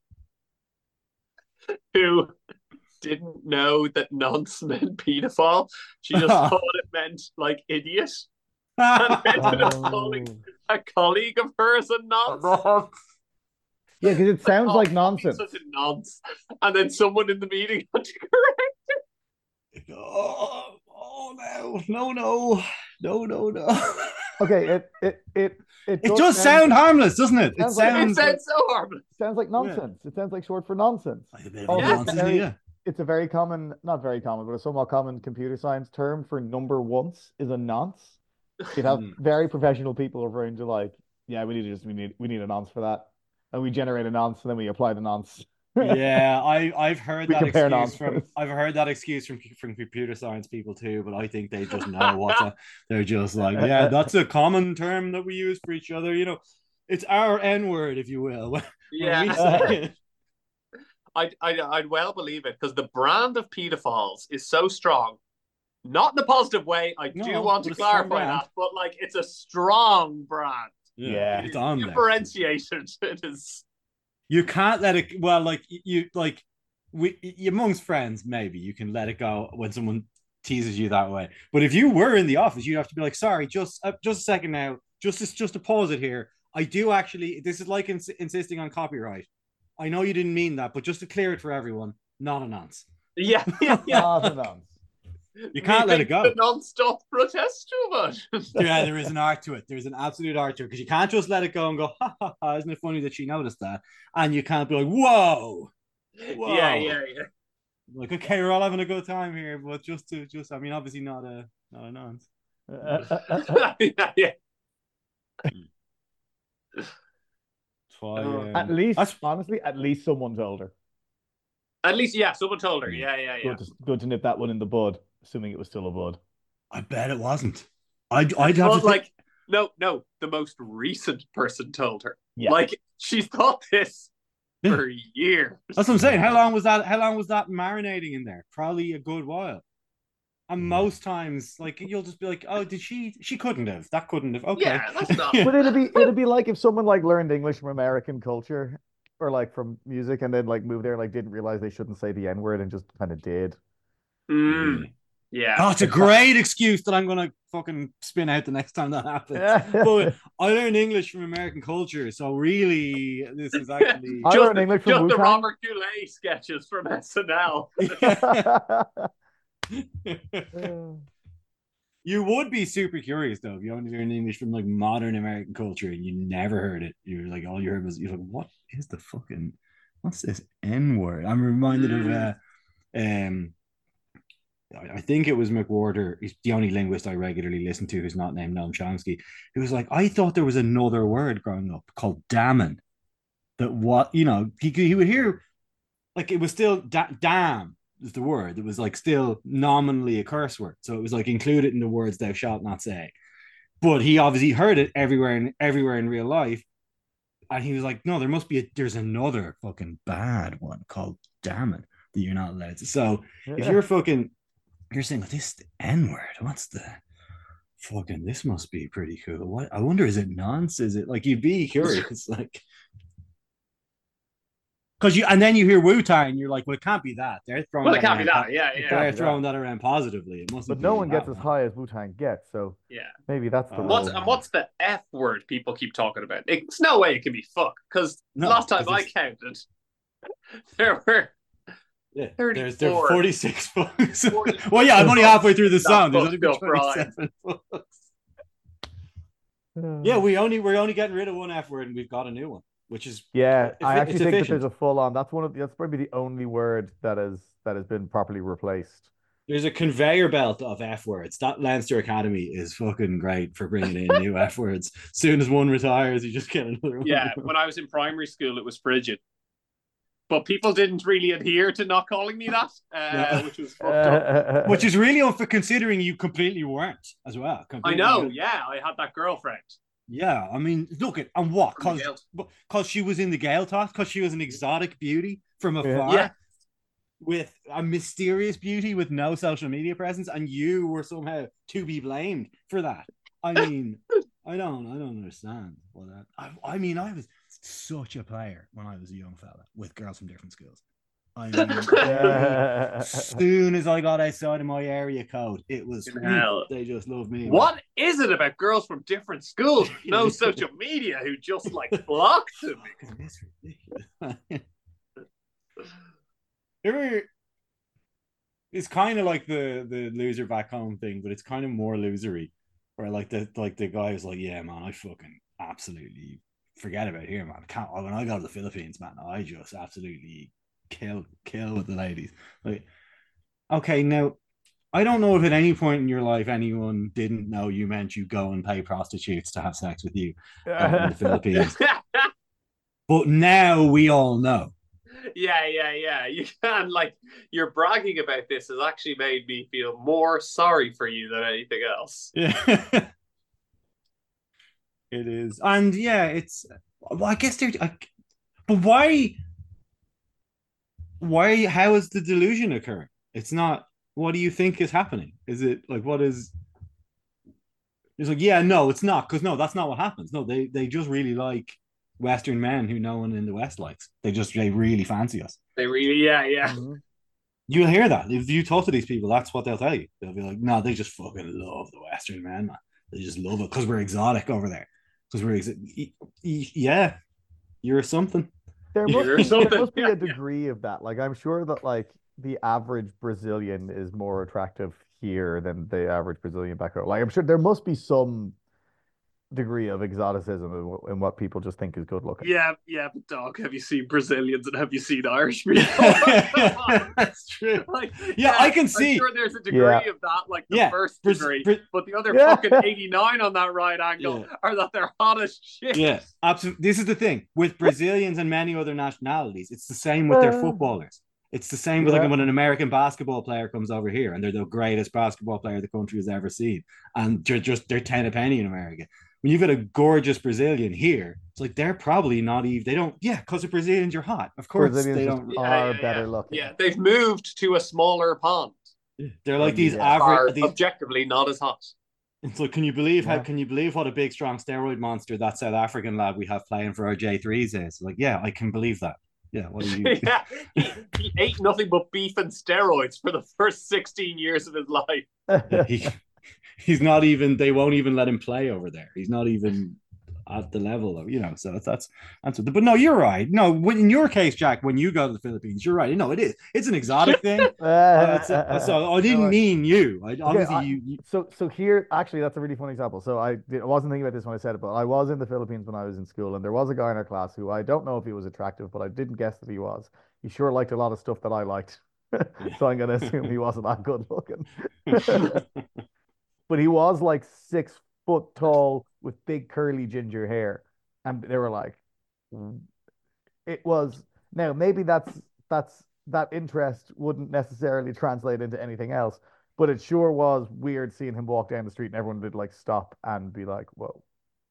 Speaker 2: who didn't know that nonce meant pedophile. She just thought it meant like idiot. And ended up calling a colleague of hers a nonce.
Speaker 3: Yeah, because it sounds
Speaker 2: Oh,
Speaker 3: like
Speaker 2: he's
Speaker 3: nonsense.
Speaker 2: Such a nonce. And then someone in the meeting had to correct.
Speaker 4: oh, oh no, no, no, no, no, no.
Speaker 3: Okay, it it it it,
Speaker 4: It does sound harmless, doesn't it? It
Speaker 3: Sounds like-
Speaker 2: It
Speaker 4: sounds.
Speaker 2: sounds so horrible.
Speaker 3: sounds like nonsense. It sounds like short for nonsense.
Speaker 4: Like a bit of
Speaker 3: Also,
Speaker 2: Yeah.
Speaker 3: it's, a
Speaker 4: nonsense,
Speaker 3: very,
Speaker 4: yeah.
Speaker 3: it's a very common, not very common, but a somewhat common computer science term for number once is a nonce. You'd have
Speaker 4: Mm.
Speaker 3: very professional people referring to like, yeah, we need to just we need we need a nonce for that, and we generate a nonce and then we apply the nonce.
Speaker 4: Yeah, I I've heard
Speaker 3: We
Speaker 4: that
Speaker 3: compare
Speaker 4: excuse from
Speaker 3: nonsense.
Speaker 4: I've heard that excuse from from computer science people too, but I think they just know what to, they're just like, yeah, that's a common term that we use for each other, you know. It's our N word, if you will. When we
Speaker 2: Yeah.
Speaker 4: say it.
Speaker 2: I'd, I'd, I'd well believe it because the brand of pedophiles is so strong. Not in a positive way. I
Speaker 4: No,
Speaker 2: do want
Speaker 4: but
Speaker 2: to
Speaker 4: it's a strong
Speaker 2: clarify
Speaker 4: brand.
Speaker 2: that, but like it's a strong brand.
Speaker 3: Yeah.
Speaker 4: It's on there.
Speaker 2: Differentiated. It is.
Speaker 4: You can't let it. Well, like you, like we you, amongst friends, maybe you can let it go when someone teases you that way. But if you were in the office, you'd have to be like, "Sorry, just uh, just a second now. Just to, just to pause it here. I do actually. This is like ins- insisting on copyright. I know you didn't mean that, but just to clear it for everyone, not a nonce.
Speaker 2: Yeah, yeah, yeah.
Speaker 3: Not a nonce.
Speaker 4: You can't let it go.
Speaker 2: The non-stop protest too much.
Speaker 4: Yeah, there is an art to it. There's an absolute art to it because you can't just let it go and go, ha, ha, ha, isn't it funny that she noticed that? And you can't be like, whoa, whoa.
Speaker 2: Yeah, yeah, yeah.
Speaker 4: Like, okay, we're all having a good time here, but just to just, I mean, obviously not a not a nonce.
Speaker 2: yeah, yeah.
Speaker 4: That's why,
Speaker 2: Uh,
Speaker 4: um,
Speaker 3: At least,
Speaker 4: that's-
Speaker 3: honestly, at least someone told her.
Speaker 2: At least, yeah, someone told her. Yeah, yeah, yeah.
Speaker 3: Good to, good to nip that one in the bud, assuming it was still a bud.
Speaker 4: I bet it wasn't. I'd, I'd have
Speaker 2: But
Speaker 4: to think-
Speaker 2: like, no, no, the most recent person told her.
Speaker 3: Yeah.
Speaker 2: Like, she's thought this
Speaker 4: Yeah.
Speaker 2: for years.
Speaker 4: That's what I'm saying. How long was that? How long was that marinating in there? Probably a good while. And most times, like you'll just be like, "Oh, did she? She couldn't have. That couldn't have." Okay.
Speaker 2: Yeah, that's not.
Speaker 3: But it'd be it'd be like if someone like learned English from American culture or like from music and then like moved there, like didn't realize they shouldn't say the N word and just kind of did.
Speaker 2: Mm, yeah.
Speaker 4: Oh, it's a great excuse that I'm gonna fucking spin out the next time that happens. But I learned English from American culture, so really, this is actually.
Speaker 3: I
Speaker 2: Just,
Speaker 3: learned English from
Speaker 2: just the
Speaker 3: Wu-Tang.
Speaker 2: Robert Goulet sketches from S N L.
Speaker 4: You would be super curious though if you only learned English from like modern American culture and you never heard it. You're like, all you heard was, you're like, what is the fucking, what's this N word? I'm reminded of, uh, um, I I think it was McWhorter. He's the only linguist I regularly listen to who's not named Noam Chomsky. Who was like, I thought there was another word growing up called damn. That what, you know, he, he would hear, like it was still da- damn is the word. It was like still nominally a curse word. So it was like included in the words thou shalt not say. But he obviously heard it everywhere and everywhere in real life. And he was like, no, there must be a, there's another fucking bad one called damn it that you're not allowed to. So if you're fucking, you're saying, oh, this is the N word, what's the fucking, this must be pretty cool. What I wonder, is it nonce? Is it like you'd be curious, like because you and then you hear Wu Tang, you're like, well, it can't be that. They're throwing
Speaker 2: Well, it
Speaker 4: that
Speaker 2: can't be
Speaker 4: around.
Speaker 2: that. Yeah,
Speaker 3: It
Speaker 2: yeah,
Speaker 3: can't
Speaker 4: They're
Speaker 3: be
Speaker 4: throwing
Speaker 3: that.
Speaker 4: that around positively. It mustn't
Speaker 3: But no
Speaker 4: be
Speaker 3: one
Speaker 4: that
Speaker 3: gets as
Speaker 4: one.
Speaker 3: high as Wu-Tang gets, so
Speaker 2: yeah.
Speaker 3: maybe that's the
Speaker 4: Oh,
Speaker 2: And what's
Speaker 3: role.
Speaker 2: and what's the F word people keep talking about? It's no way it can be fuck. Because
Speaker 4: No,
Speaker 2: last time
Speaker 4: 'cause
Speaker 2: I
Speaker 4: it's-
Speaker 2: counted, there were
Speaker 4: Yeah,
Speaker 2: thirty-four.
Speaker 4: there's there are forty-six fucks.
Speaker 2: forty-six
Speaker 4: Well, yeah, I'm only halfway through the
Speaker 2: That's
Speaker 4: song. There's only
Speaker 2: fucked
Speaker 4: been
Speaker 2: up, Brian.
Speaker 4: twenty-seven fucks. Yeah, we only we're only getting rid of one F word and we've got a new one, which is
Speaker 3: Yeah,
Speaker 4: If
Speaker 3: I
Speaker 4: it-
Speaker 3: actually
Speaker 4: it's
Speaker 3: think that
Speaker 4: efficient.
Speaker 3: there's a full on. That's one of the, that's probably the only word that is that has been properly replaced.
Speaker 4: there's a conveyor belt of F words. That Leinster Academy is fucking great for bringing in new F words. As soon as one retires, you just get another one.
Speaker 2: Yeah, when I was in primary school, it was frigid. But people didn't really adhere to not calling me that, uh,
Speaker 4: No.
Speaker 2: which was fucked up.
Speaker 4: Which is really unfair considering you completely weren't as well.
Speaker 2: I
Speaker 4: Completely
Speaker 2: know,
Speaker 4: weren't.
Speaker 2: yeah, I had that girlfriend.
Speaker 4: Yeah, I mean, look at and what?
Speaker 2: From the
Speaker 4: Because
Speaker 2: Gaels.
Speaker 4: because she was in the Gaeltacht, because she was an exotic beauty from afar,
Speaker 2: Yeah.
Speaker 4: with a mysterious beauty with no social media presence, and you were somehow to be blamed for that. I mean, I don't, I don't understand. Well, that I, I mean, I was such a player when I was a young fella with girls from different schools. I mean, as soon as I got outside of my area code, it was
Speaker 2: In hell.
Speaker 4: they just loved me.
Speaker 2: What is it about girls from different schools, with no social media, who just like flock to me?
Speaker 4: It's ridiculous. Ever, it's kind of like the the loser back home thing, but it's kind of more losery. Where like the like the guy was like, yeah, man, I fucking absolutely forget about here, man. Can't when I go to the Philippines, man, I just absolutely kill kill with the ladies. Like, okay, now I don't know if at any point in your life anyone didn't know you meant you go and pay prostitutes to have sex with you uh, in the Philippines, but now we all know.
Speaker 2: Yeah, yeah, yeah. You can like you're bragging about this has actually made me feel more sorry for you than anything else.
Speaker 4: Yeah. It is. And yeah, it's well, I guess they're I, but why why how is the delusion occurring? It's not what do you think is happening? Is it like what is it's like, yeah, no, it's not, because no, that's not what happens. No, they they just really like Western men who no one in the West likes. They just they really fancy us.
Speaker 2: They really, yeah, yeah.
Speaker 3: Mhm.
Speaker 4: You'll hear that. If you talk to these people, that's what they'll tell you. They'll be like, no, they just fucking love the Western man, man. They just love it because we're exotic over there. Because we're ex- yeah, you're something.
Speaker 3: There must,
Speaker 2: Or
Speaker 3: be,
Speaker 2: something.
Speaker 3: there must be
Speaker 2: Yeah,
Speaker 3: a
Speaker 2: yeah.
Speaker 3: degree of that. Like I'm sure that like the average Brazilian is more attractive here than the average Brazilian back home. Like I'm sure there must be some degree of exoticism in, what- in what people just think is good looking.
Speaker 2: Yeah, yeah, but dog, have you seen Brazilians and have you seen Irish people?
Speaker 4: That's true.
Speaker 2: Like,
Speaker 4: Yeah, I can
Speaker 2: I'm
Speaker 4: see.
Speaker 2: sure there's a degree
Speaker 3: Yeah.
Speaker 2: of that, like the
Speaker 4: Yeah,
Speaker 2: first
Speaker 4: Bra-
Speaker 2: degree,
Speaker 4: Bra-
Speaker 2: but the other
Speaker 3: Yeah.
Speaker 2: fucking eighty-nine on that right angle
Speaker 4: Yeah.
Speaker 2: are that they're hot as shit.
Speaker 4: Yeah, absolutely. This is the thing with Brazilians and many other nationalities. It's the same with their
Speaker 3: Uh,
Speaker 4: footballers. It's the same with
Speaker 3: yeah.
Speaker 4: like when an American basketball player comes over here and they're the greatest basketball player the country has ever seen, and they're just they're ten a penny in America. When you've got a gorgeous Brazilian here, it's like they're probably not even. They don't. Yeah, because the Brazilians are hot. Of course,
Speaker 3: Brazilians
Speaker 4: they
Speaker 3: just
Speaker 4: don't.
Speaker 2: Yeah,
Speaker 3: are
Speaker 2: yeah,
Speaker 3: better
Speaker 2: yeah.
Speaker 3: looking.
Speaker 2: Yeah, they've moved to a smaller pond.
Speaker 4: They're like these
Speaker 3: Yeah.
Speaker 2: Are
Speaker 4: average. These,
Speaker 2: objectively not as hot.
Speaker 4: it's like, can you believe how?
Speaker 3: Yeah.
Speaker 4: Can you believe what a big, strong steroid monster that South African lad we have playing for our J threes is? Like, yeah, I can believe that. Yeah, what are you?
Speaker 2: Yeah, he, he ate nothing but beef and steroids for the first sixteen years of his life.
Speaker 4: Yeah, he, he's not even. They won't even let him play over there. He's not even at the level of, you know. So that's that's that's. But no, you're right. No, when, in your case, Jack, when you go to the Philippines, you're right. No, it is. It's an exotic thing. Uh, it's a- so I didn't
Speaker 3: No, I-
Speaker 4: mean you. I, obviously,
Speaker 3: I-
Speaker 4: you, you.
Speaker 3: So, so here, actually, that's a really funny example. So I, did, I wasn't thinking about this when I said it, but I was in the Philippines when I was in school, and there was a guy in our class who I don't know if he was attractive, but I didn't guess that he was. He sure liked a lot of stuff that I liked, so I'm gonna assume he wasn't that good looking. But he was like six foot tall with big curly ginger hair, and they were like, it was now maybe that's that's that interest wouldn't necessarily translate into anything else. But it sure was weird seeing him walk down the street and everyone would like stop and be like, "Whoa!"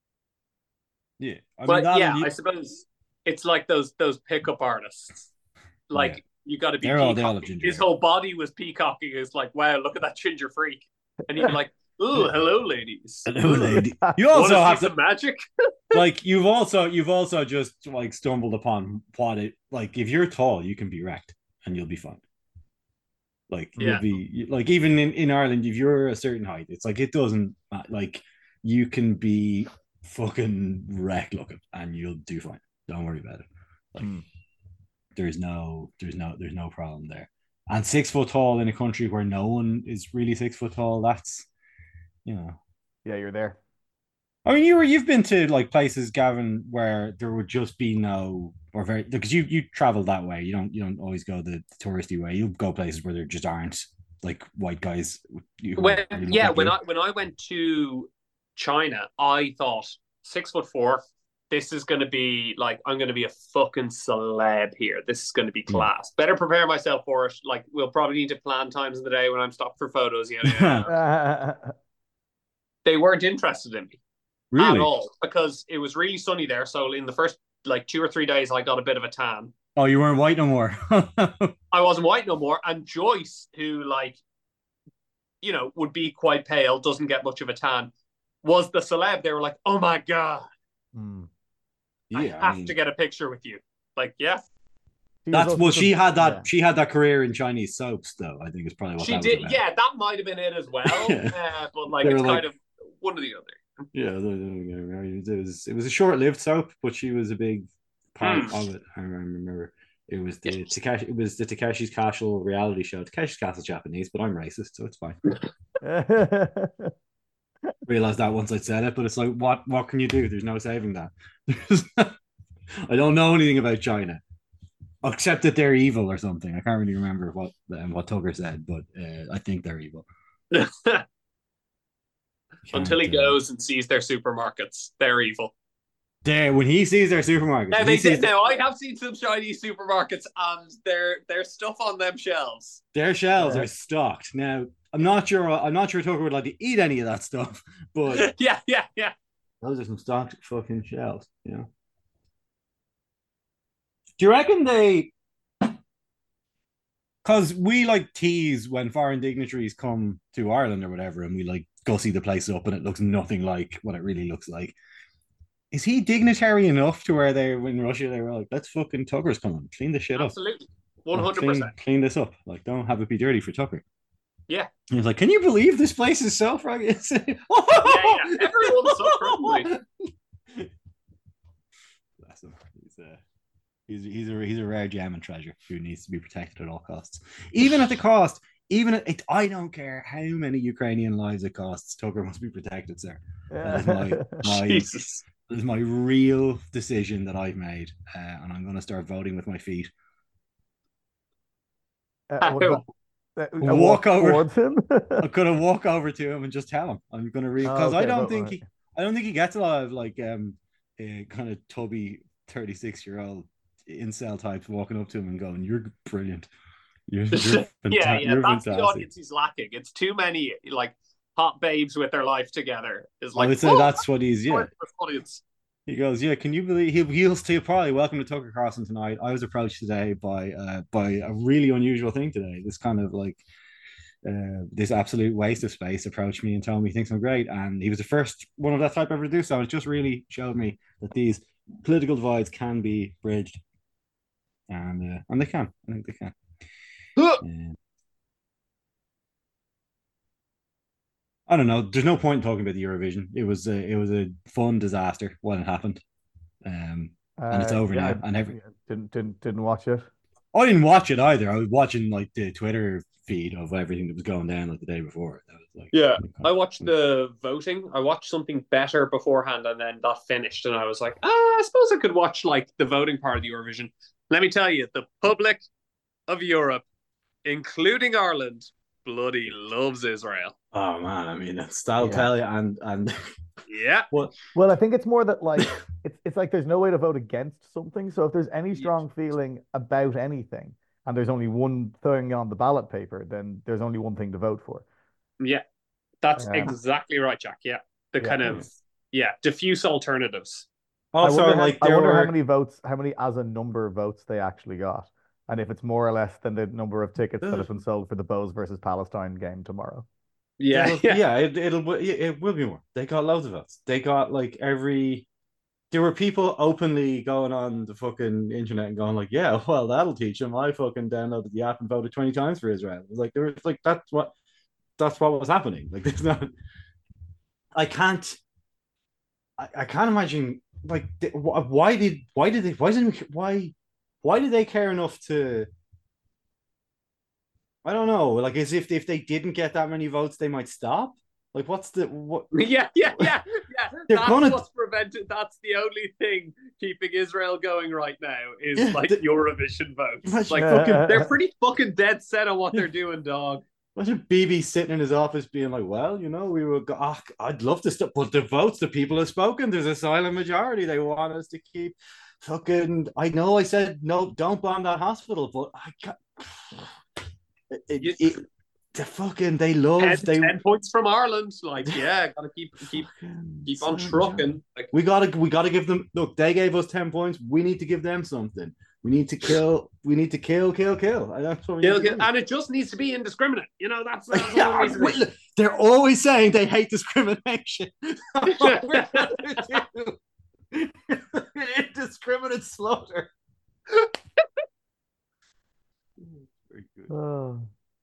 Speaker 4: Yeah, I mean,
Speaker 2: But
Speaker 4: that
Speaker 2: yeah,
Speaker 4: and you-
Speaker 2: I suppose it's like those those pickup artists. Like
Speaker 4: Yeah.
Speaker 2: you got to be.
Speaker 4: They're all- they all have
Speaker 2: peacocking.
Speaker 4: ginger
Speaker 2: His
Speaker 4: hair.
Speaker 2: whole body was peacocking. It's like, wow, look at that ginger freak, and you're like, Ooh, hello, ladies.
Speaker 4: Hello,
Speaker 2: Ooh.
Speaker 4: lady. You
Speaker 2: Want
Speaker 4: also
Speaker 2: to
Speaker 4: have
Speaker 2: see
Speaker 4: to
Speaker 2: some magic?
Speaker 4: like you've also you've also just like stumbled upon what it like if you're tall, you can be wrecked and you'll be fine. Like you'll
Speaker 2: Yeah.
Speaker 4: be like even in, in Ireland, if you're a certain height, it's like it doesn't like you can be fucking wrecked looking and you'll do fine. Don't worry about it. Like
Speaker 3: Hmm.
Speaker 4: there's no there's no there's no problem there. And six foot tall in a country where no one is really six foot tall, that's you know.
Speaker 3: Yeah, you're there.
Speaker 4: I mean, you were you've been to like places, Gavin, where there would just be no or very because you you travel that way. You don't you don't always go the, the touristy way. You'll go places where there just aren't like white guys who
Speaker 2: When
Speaker 4: really look
Speaker 2: yeah,
Speaker 4: like
Speaker 2: when
Speaker 4: you.
Speaker 2: I when I went to China, I thought six foot four. This is going to be like I'm going to be a fucking celeb here. This is going to be
Speaker 4: Yeah.
Speaker 2: class. Better prepare myself for it. Like we'll probably need to plan times in the day when I'm stopped for photos. Yeah, yeah, yeah. They weren't interested in me at
Speaker 4: Really?
Speaker 2: all because it was really sunny there. So in the first like two or three days, I got a bit of a tan.
Speaker 4: Oh, you weren't white no more.
Speaker 2: I wasn't white no more. And Joyce, who like, you know, would be quite pale, doesn't get much of a tan, was the celeb. They were like, oh my God,
Speaker 3: Hmm.
Speaker 2: I
Speaker 4: Yeah, I
Speaker 2: have
Speaker 4: mean
Speaker 2: to get a picture with you. Like, yeah,
Speaker 3: She was
Speaker 4: that's
Speaker 3: also
Speaker 4: well,
Speaker 3: some-
Speaker 4: she had that
Speaker 3: yeah.
Speaker 4: she had that career in Chinese soaps, though. I think is probably what
Speaker 2: she
Speaker 4: that was
Speaker 2: did.
Speaker 4: about.
Speaker 2: Yeah, that might have been it as well.
Speaker 4: Yeah.
Speaker 2: uh, but like,
Speaker 4: They were
Speaker 2: it's
Speaker 4: like-
Speaker 2: kind of one or the other.
Speaker 4: Yeah, it was it was a short lived soap, but she was a big part
Speaker 2: Hmm.
Speaker 4: of it. I remember it was the
Speaker 2: Yes.
Speaker 4: Takeshi it was the Takeshi's Castle reality show. Takeshi's Castle Japanese, but I'm racist, so it's fine. Realized that once I said it, but it's like what what can you do? There's no saving that. I don't know anything about China. Except that they're evil or something. I can't really remember what um, what Tucker said, but uh, I think they're evil.
Speaker 2: Until he
Speaker 4: Can't, uh,
Speaker 2: goes and sees their supermarkets, they're evil.
Speaker 4: There, when he sees their supermarkets,
Speaker 2: Now
Speaker 4: when
Speaker 2: they
Speaker 4: he sees
Speaker 2: did. Now I have seen some Chinese supermarkets, and their their stuff on them shelves.
Speaker 4: their shelves
Speaker 3: Yeah.
Speaker 4: are stocked. Now, I'm not sure. I'm not sure Tucker would like to eat any of that stuff, but
Speaker 2: Yeah, yeah, yeah.
Speaker 4: those are some stocked fucking shelves. You know. Do you reckon they? Because we like tease when foreign dignitaries come to Ireland or whatever, and we like go see the place up, and it looks nothing like what it really looks like. Is he dignitary enough to where they in Russia they were like, let's fucking Tucker's coming, clean this shit up.
Speaker 2: Absolutely, one
Speaker 4: Like,
Speaker 2: hundred
Speaker 4: clean,
Speaker 2: percent.
Speaker 4: clean this up. Like, don't have it be dirty for Tucker.
Speaker 2: Yeah,
Speaker 4: He was like, can you believe this place is so fragmented?
Speaker 2: yeah, yeah. Everyone's so friendly.
Speaker 4: Bless him. He's a, he's, he's, a, he's a rare gem and treasure who needs to be protected at all costs. Even at the cost, even at, it, I don't care how many Ukrainian lives it costs, Tucker must be protected, sir. That is my, my,
Speaker 2: Jesus.
Speaker 4: that is my real decision that I've made. Uh, and I'm going to start voting with my feet.
Speaker 3: Uh, what
Speaker 2: Who?
Speaker 3: about- uh, a
Speaker 4: Walk
Speaker 3: walk
Speaker 4: over.
Speaker 3: towards him.
Speaker 4: I'm going to walk over to him and just tell him. I'm going to read, because
Speaker 3: Oh,
Speaker 4: I
Speaker 3: okay,
Speaker 4: don't
Speaker 3: but-
Speaker 4: think he, I don't think he gets a lot of like, um, uh, kind of tubby thirty-six year old incel types walking up to him and going, "You're brilliant. You're, you're
Speaker 2: Yeah,
Speaker 4: fanta-
Speaker 2: yeah.
Speaker 4: you're
Speaker 2: That's the
Speaker 4: fantastic."
Speaker 2: audience he's lacking. It's too many like hot babes with their life together. Is
Speaker 4: I
Speaker 2: like,
Speaker 4: would say
Speaker 2: oh,
Speaker 4: that's what he's. Yeah,
Speaker 2: part of this audience.
Speaker 4: he goes, "Yeah, can you believe he'll he'll still probably welcome to Tucker Carlson tonight." I was approached today by uh by a really unusual thing today. This kind of like. Uh, this absolute waste of space approached me and told me he thinks I'm great, and he was the first one of that type ever to do so. It just really showed me that these political divides can be bridged, and uh, and they can. I think they can. Um, I don't know. There's no point in talking about the Eurovision. It was a, it was a fun disaster when it happened, um, and it's
Speaker 3: Uh,
Speaker 4: over
Speaker 3: yeah,
Speaker 4: now. And every
Speaker 3: didn't didn't didn't watch it.
Speaker 4: I didn't watch it either. I was watching like the Twitter feed of everything that was going down like the day before. That was like
Speaker 2: Yeah, I watched the voting. I watched something better beforehand, and then that finished, and I was like, ah, I suppose I could watch like the voting part of the Eurovision. Let me tell you, the public of Europe, including Ireland, bloody loves Israel.
Speaker 4: Oh man, I mean that's that'll
Speaker 3: Yeah.
Speaker 4: tell you. And and
Speaker 2: Yeah,
Speaker 4: what
Speaker 3: Well, I think it's more that like it's it's like there's no way to vote against something. So if there's any strong feeling about anything, and there's only one thing on the ballot paper, then there's only one thing to vote for.
Speaker 2: yeah, that's
Speaker 3: Yeah.
Speaker 2: exactly right, Jack. Yeah, the
Speaker 3: Yeah.
Speaker 2: kind of yeah diffuse alternatives.
Speaker 4: also
Speaker 3: I wonder,
Speaker 4: like
Speaker 3: how, I
Speaker 4: there
Speaker 3: wonder
Speaker 4: were
Speaker 3: how many votes, how many as a number of votes they actually got, and if it's more or less than the number of tickets that have been sold for the Bows versus Palestine game tomorrow.
Speaker 2: Yeah,
Speaker 4: They'll-
Speaker 2: yeah.
Speaker 4: yeah, it, it'll it will be more. They got loads of votes. They got like every. There were people openly going on the fucking internet and going like, "Yeah, well, that'll teach them." I fucking downloaded the app and voted twenty times for Israel. It was like there was like that's what that's what was happening. Like there's not. I can't. I, I can't imagine like why did why did they why did why why did they care enough to. I don't know. Like, as if if they didn't get that many votes, they might stop. Like, what's the what?
Speaker 2: Yeah, yeah, yeah, yeah.
Speaker 4: They're
Speaker 2: That's
Speaker 4: gonna-
Speaker 2: what's prevented. That's the only thing keeping Israel going right now is
Speaker 4: Yeah,
Speaker 2: like
Speaker 4: the-
Speaker 2: Eurovision votes.
Speaker 4: Imagine
Speaker 2: Like
Speaker 4: fucking-
Speaker 2: they're pretty fucking dead set on what they're doing, dog.
Speaker 4: Imagine B B sitting in his office being like, "Well, you know, we were. Go- oh, I'd love to stop, but the votes, the people have spoken. There's a silent majority. They want us to keep fucking. I know. I said no. Don't bomb that hospital, but I can't. It, it,
Speaker 2: You-
Speaker 4: it, the fucking they love
Speaker 2: ten,
Speaker 4: they
Speaker 2: ten points from Ireland. Like, yeah, gotta keep keep keep on trucking. Like,
Speaker 4: We gotta we gotta give them. Look, they gave us ten points. We need to give them something. We need to kill. We need to kill, kill, kill. And that's what we
Speaker 2: kill,
Speaker 4: need to
Speaker 2: kill,
Speaker 4: do.
Speaker 2: and it just needs to be indiscriminate. You know, that's, that's
Speaker 4: Yeah,
Speaker 2: all it needs to be.
Speaker 4: look, they're always saying they hate discrimination. That's what we're gonna do. Indiscriminate slaughter. Very good.
Speaker 3: Oh.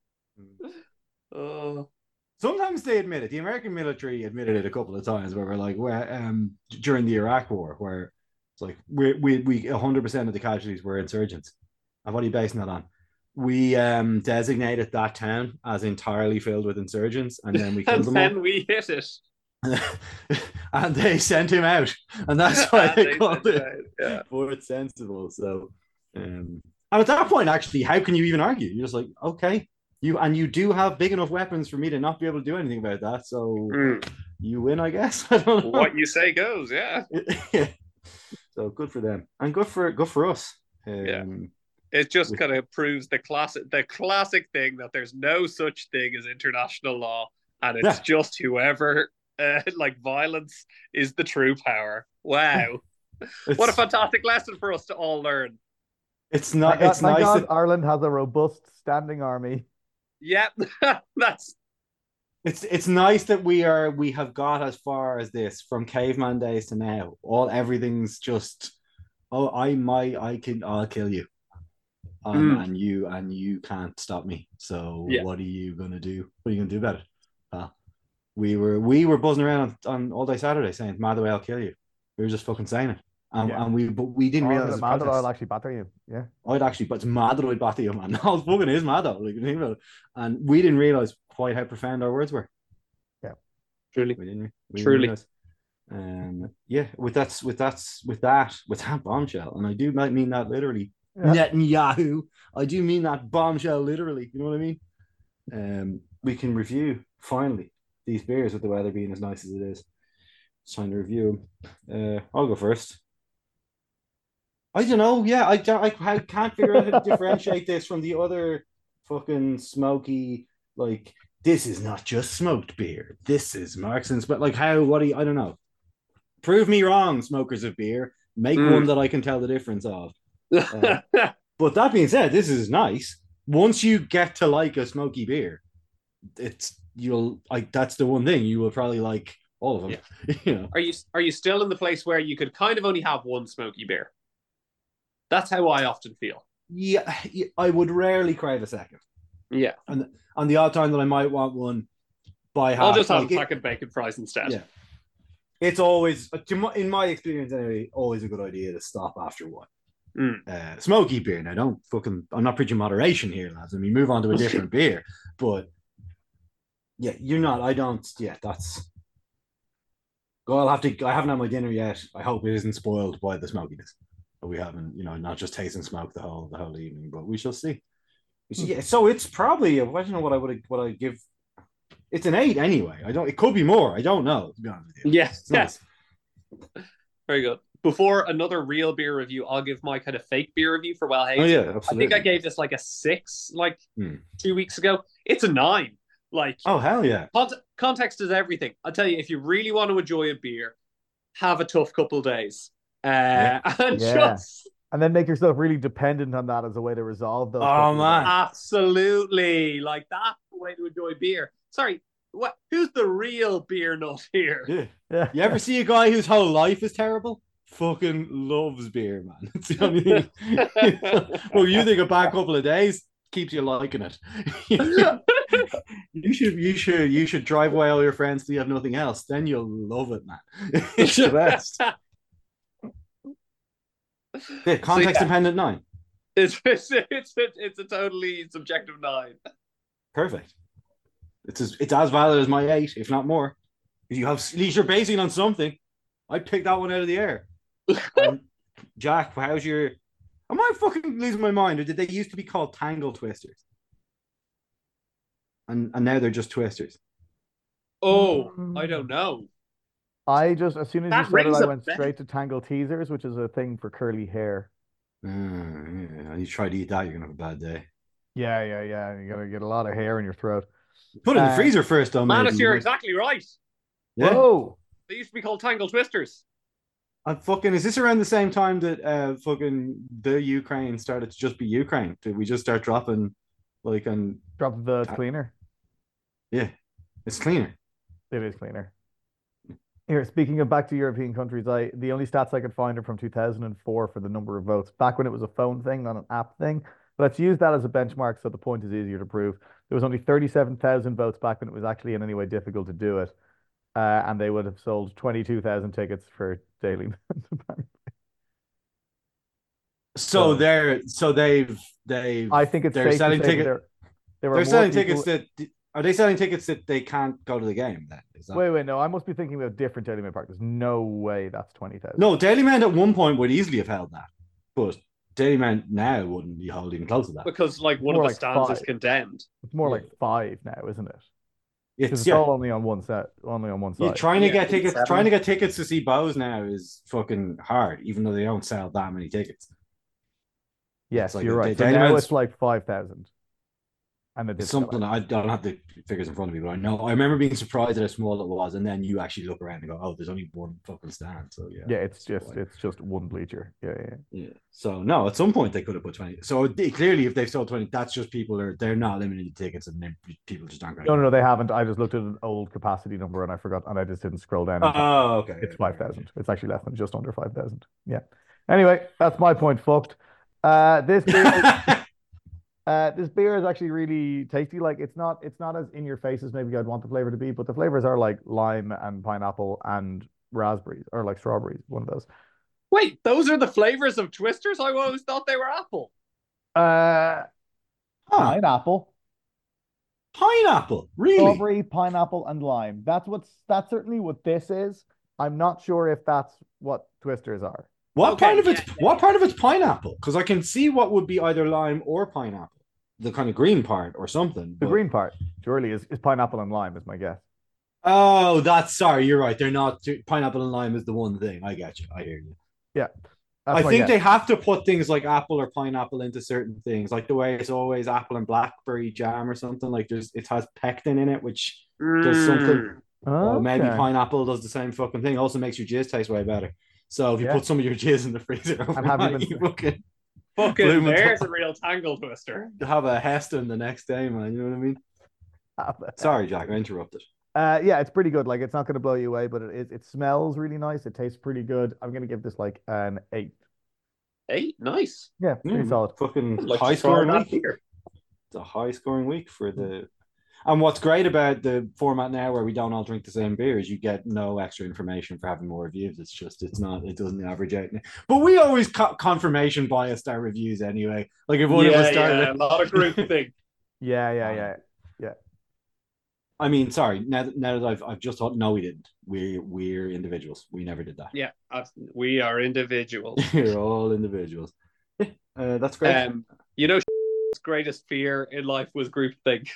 Speaker 2: Oh,
Speaker 4: Sometimes they admit it. The American military admitted it a couple of times, where we're like, where um during the Iraq War, where it's like we we we one hundred percent of the casualties were insurgents. And what are you basing that on? We um designated that town as entirely filled with insurgents, and then we killed
Speaker 2: and
Speaker 4: them
Speaker 2: then we hit it.
Speaker 4: all. And they sent him out, and that's why
Speaker 2: And
Speaker 4: they,
Speaker 2: they
Speaker 4: called
Speaker 2: sent
Speaker 4: it.
Speaker 2: it out, yeah.
Speaker 4: But it's sensible. So, um, and at that point, actually, how can you even argue? You're just like, okay, you and you do have big enough weapons for me to not be able to do anything about that. So
Speaker 2: Mm.
Speaker 4: you win, I guess. I don't know.
Speaker 2: What you say goes, yeah.
Speaker 4: Yeah. So good for them, and good for good for us. Um,
Speaker 2: Yeah. It just
Speaker 4: With-
Speaker 2: kind of proves the classic the classic thing that there's no such thing as international law, and it's
Speaker 4: Yeah.
Speaker 2: just whoever uh, like violence is the true power. Wow.
Speaker 4: It's,
Speaker 2: What a fantastic lesson for us to all learn.
Speaker 4: it's
Speaker 3: Thank
Speaker 4: not.
Speaker 3: God,
Speaker 4: It's
Speaker 3: thank
Speaker 4: nice.
Speaker 3: God
Speaker 4: That,
Speaker 3: Ireland has a robust standing army.
Speaker 2: Yep. That's
Speaker 4: it's it's nice that we are we have got as far as this from caveman days to now. All everything's just. Oh, I might. I can. I'll kill you. Um,
Speaker 2: Mm.
Speaker 4: and you and you can't stop me. So
Speaker 2: Yeah.
Speaker 4: what are you gonna do? What are you gonna do about it? Uh, we were we were buzzing around on, on all day Saturday saying, "Mad the way I'll kill you." We were just fucking saying it, and,
Speaker 3: Yeah.
Speaker 4: and we but we didn't
Speaker 3: Oh,
Speaker 4: realize.
Speaker 3: is
Speaker 4: it
Speaker 3: it mad
Speaker 4: was
Speaker 3: that I'll
Speaker 4: protest.
Speaker 3: actually batter you? Yeah.
Speaker 4: I'd actually, but it's mad that I'd batter you, man. No, it's fucking is mad though. Like, think about it. And we didn't realize quite how profound our words were.
Speaker 2: truly.
Speaker 4: We didn't. We
Speaker 2: Truly.
Speaker 4: didn't realize. Um, yeah, with that's with that's with that with that bombshell, and I do not mean that literally.
Speaker 3: Yeah.
Speaker 4: Netanyahu. I do mean that bombshell literally. You know what I mean? Um, we can review finally these beers with the weather being as nice as it is. It's time to review them. Uh, I'll go first. I don't know. Yeah, I don't. I, I can't figure out how to differentiate this from the other fucking smoky. Like, this is not just smoked beer. This is Markson's. But like, how? What do you? I don't know. Prove me wrong, smokers of beer. Make
Speaker 2: Mm.
Speaker 4: one that I can tell the difference of. Uh, But that being said, this is nice. Once you get to like a smoky beer, it's you'll like that's the one thing you will probably like all of them. you know,
Speaker 2: Are you are you still in the place where you could kind of only have one smoky beer? That's how I often feel.
Speaker 4: yeah, yeah, I would rarely crave a second.
Speaker 2: Yeah.
Speaker 4: And on the odd time that I might want one, by half,
Speaker 2: I'll just have
Speaker 4: like,
Speaker 2: a
Speaker 4: it-
Speaker 2: pack of bacon fries instead.
Speaker 4: Yeah. it's always, to my- in my experience anyway, always a good idea to stop after one.
Speaker 2: Mm.
Speaker 4: Uh, smoky beer. Now, don't fucking. I'm not preaching moderation here, lads. I mean, move on to a different beer. But yeah, you're not. I don't. Yeah, that's. Well, I'll have to. I haven't had my dinner yet. I hope it isn't spoiled by the smokiness. But we haven't, you know, not just tasting smoke the whole the whole evening. But we shall see. We shall- yeah, so it's probably. I don't know what I would what I give. It's an eight anyway. I don't. It could be more. I don't know. To be honest with you.
Speaker 2: Yeah.
Speaker 4: It's nice.
Speaker 2: Very good. Before another real beer review, I'll give my kind of fake beer review for Well Hazy.
Speaker 4: Oh yeah,
Speaker 2: I
Speaker 4: absolutely.
Speaker 2: think I gave this like a six, like
Speaker 4: Hmm.
Speaker 2: two weeks ago. It's a nine. Like
Speaker 4: Oh hell yeah.
Speaker 2: cont- context is everything. I'll tell you, if you really want to enjoy a beer, have a tough couple days, uh, and
Speaker 3: Yeah.
Speaker 2: just
Speaker 3: And then make yourself really dependent on that as a way to resolve those.
Speaker 4: Oh,
Speaker 3: couple of
Speaker 4: man.
Speaker 3: days.
Speaker 2: absolutely like that's the way to enjoy beer. Sorry, what? Who's the real beer nut here?
Speaker 4: Yeah.
Speaker 3: Yeah.
Speaker 4: You ever see a guy whose whole life is terrible? Fucking loves beer, man. It's the only thing. Well, you think a bad couple of days keeps you liking it. you should, you should, you should drive away all your friends till you have nothing else. Then you'll love it, man. It's the best. Yeah, context
Speaker 2: So, yeah.
Speaker 4: dependent nine.
Speaker 2: It's it's it's it's a totally subjective nine.
Speaker 4: Perfect. It's as it's as valid as my eight, if not more. If you have, at least you're basing on something. I picked that one out of the air. um, Jack, how's your? Am I fucking losing my mind, or did they used to be called Tangle Twisters? And and now they're just Twisters.
Speaker 2: Oh, I don't know.
Speaker 3: I just, as soon as
Speaker 2: That
Speaker 3: you said it,
Speaker 2: rings
Speaker 3: I
Speaker 2: a
Speaker 3: went
Speaker 2: bell.
Speaker 3: straight to Tangle Teasers, which is a thing for curly hair.
Speaker 4: Uh, yeah, you try to eat that, you're gonna have a bad day.
Speaker 3: Yeah, yeah, yeah. You gotta get a lot of hair in your throat.
Speaker 4: Put it in the
Speaker 3: Uh,
Speaker 4: freezer first, though.
Speaker 2: Manus,
Speaker 4: maybe.
Speaker 2: you're exactly right.
Speaker 4: Yeah.
Speaker 3: Whoa!
Speaker 2: They used to be called Tangle Twisters.
Speaker 4: And fucking, is this around the same time that uh fucking the Ukraine started to just be Ukraine? Did we just start dropping like and
Speaker 3: Drop the
Speaker 4: Ta-
Speaker 3: cleaner.
Speaker 4: yeah, it's cleaner.
Speaker 3: It is cleaner. Here, speaking of back to European countries, I the only stats I could find are from two thousand four for the number of votes, back when it was a phone thing, not an app thing. But let's use that as a benchmark so the point is easier to prove. There was only thirty-seven thousand votes back when it was actually in any way difficult to do it. Uh, and they would have sold twenty-two thousand tickets for Daily Mail.
Speaker 4: So
Speaker 3: So-
Speaker 4: they're so they've they've
Speaker 3: I think it's
Speaker 4: they're
Speaker 3: safe
Speaker 4: selling
Speaker 3: to say
Speaker 4: tickets.
Speaker 3: that there, there are
Speaker 4: They're
Speaker 3: more
Speaker 4: selling
Speaker 3: people-
Speaker 4: tickets that are they selling tickets that they can't go to the game? Then is that...
Speaker 3: Wait, wait, no, I must be thinking about different Daily Mail Park. There's no way that's twenty thousand.
Speaker 4: No, Daily Man at one point would easily have held that, but Daily Man now wouldn't be held even close to that.
Speaker 2: Because like one
Speaker 3: More
Speaker 2: of the
Speaker 3: like
Speaker 2: stands is
Speaker 3: five.
Speaker 2: condemned.
Speaker 3: It's more
Speaker 4: Yeah.
Speaker 3: like five now, isn't it? Because
Speaker 4: It's
Speaker 3: it's
Speaker 4: yeah.
Speaker 3: all only on one set, only on one
Speaker 4: Yeah,
Speaker 3: side.
Speaker 4: trying to
Speaker 2: Yeah,
Speaker 4: get tickets,
Speaker 2: seven.
Speaker 4: trying to get tickets to see Bows now is fucking hard, even though they don't sell that many tickets.
Speaker 3: Yes,
Speaker 4: it's like
Speaker 3: you're
Speaker 4: a-
Speaker 3: right.
Speaker 4: the
Speaker 3: So
Speaker 4: Daily
Speaker 3: now
Speaker 4: Mail's-
Speaker 3: it's like five thousand. And it
Speaker 4: It's
Speaker 3: did sell
Speaker 4: something
Speaker 3: out.
Speaker 4: I don't have the figures in front of me, but I know I remember being surprised at how small it was, and then you actually look around and go, "Oh, there's only one fucking stand." So yeah,
Speaker 3: Yeah, it's
Speaker 4: that's
Speaker 3: just
Speaker 4: why.
Speaker 3: it's just one bleacher. Yeah, yeah.
Speaker 4: Yeah. So no, at some point they could have put twenty. So they, clearly, if they've sold twenty, that's just people are they're not limited tickets, and then people just aren't going.
Speaker 3: No, no, no, they haven't. I just looked at an old capacity number and I forgot, and I just didn't scroll down. and check.
Speaker 4: Oh, okay.
Speaker 3: It's five thousand. It's actually less than just under five thousand. Yeah. Anyway, that's my point. Fucked. Uh, this beer, uh, this beer is actually really tasty. Like it's not, it's not as in your face as maybe I'd want the flavor to be, but the flavors are like lime and pineapple and raspberries, or like strawberries. One of those.
Speaker 2: Wait, those are the flavors of Twisters? I always thought they were apple.
Speaker 3: Uh,
Speaker 4: Huh,
Speaker 3: pineapple,
Speaker 4: pineapple, really?
Speaker 3: strawberry, pineapple, and lime. That's what's. That's certainly what this is. I'm not sure if that's what twisters are.
Speaker 4: What
Speaker 2: Okay,
Speaker 4: part of
Speaker 2: yeah,
Speaker 4: it's
Speaker 2: yeah,
Speaker 4: what part of it's pineapple? Because I can see what would be either lime or pineapple, the kind of green part or something.
Speaker 3: The
Speaker 4: but-
Speaker 3: green part, surely, is, is pineapple and lime, is my guess.
Speaker 4: Oh, that's sorry. You're right. They're not pineapple and lime is the one thing. I get you. I hear you.
Speaker 3: Yeah.
Speaker 4: I
Speaker 3: my
Speaker 4: think
Speaker 3: guess.
Speaker 4: they have to put things like apple or pineapple into certain things, like the way it's always apple and blackberry jam or something. Like there's it has pectin in it, which does something. Well, maybe
Speaker 3: Okay.
Speaker 4: pineapple does the same fucking thing. Also makes your jizz taste way better. So if you
Speaker 3: Yeah.
Speaker 4: put some of your jizz in the freezer
Speaker 3: have
Speaker 4: overnight,
Speaker 3: even-
Speaker 4: you fucking
Speaker 2: Fucking
Speaker 4: Bloom and
Speaker 2: there's
Speaker 4: top.
Speaker 2: a real Tangle Twister.
Speaker 4: have a Heston the next day, man. You know what I mean? Sorry, Jack, I interrupted.
Speaker 3: Uh, yeah, it's pretty good. Like, it's not going to blow you away, but it is. It smells really nice. It tastes pretty good. I'm going to give this like an eight.
Speaker 2: Eight, nice.
Speaker 3: Yeah, pretty
Speaker 4: Mm,
Speaker 3: solid.
Speaker 4: Fucking
Speaker 2: I'd like
Speaker 4: high
Speaker 2: to try
Speaker 4: scoring
Speaker 2: that
Speaker 4: week.
Speaker 2: beer.
Speaker 4: It's a high scoring week for the. And what's great about the format now, where we don't all drink the same beer, is you get no extra information for having more reviews. It's just, it's not, it doesn't average out. But we always co- confirmation bias our reviews anyway. Like if one of us
Speaker 2: Yeah,
Speaker 4: started,
Speaker 2: yeah, not a group thing.
Speaker 3: Yeah, yeah, yeah.
Speaker 4: I mean, sorry. Now, that- now that I've, I've just thought, no, we didn't. We we're individuals. We never did that.
Speaker 2: Yeah, abs- we are individuals.
Speaker 4: We're all individuals. Yeah, uh, that's great.
Speaker 2: Um, you know, his greatest fear in life was groupthink.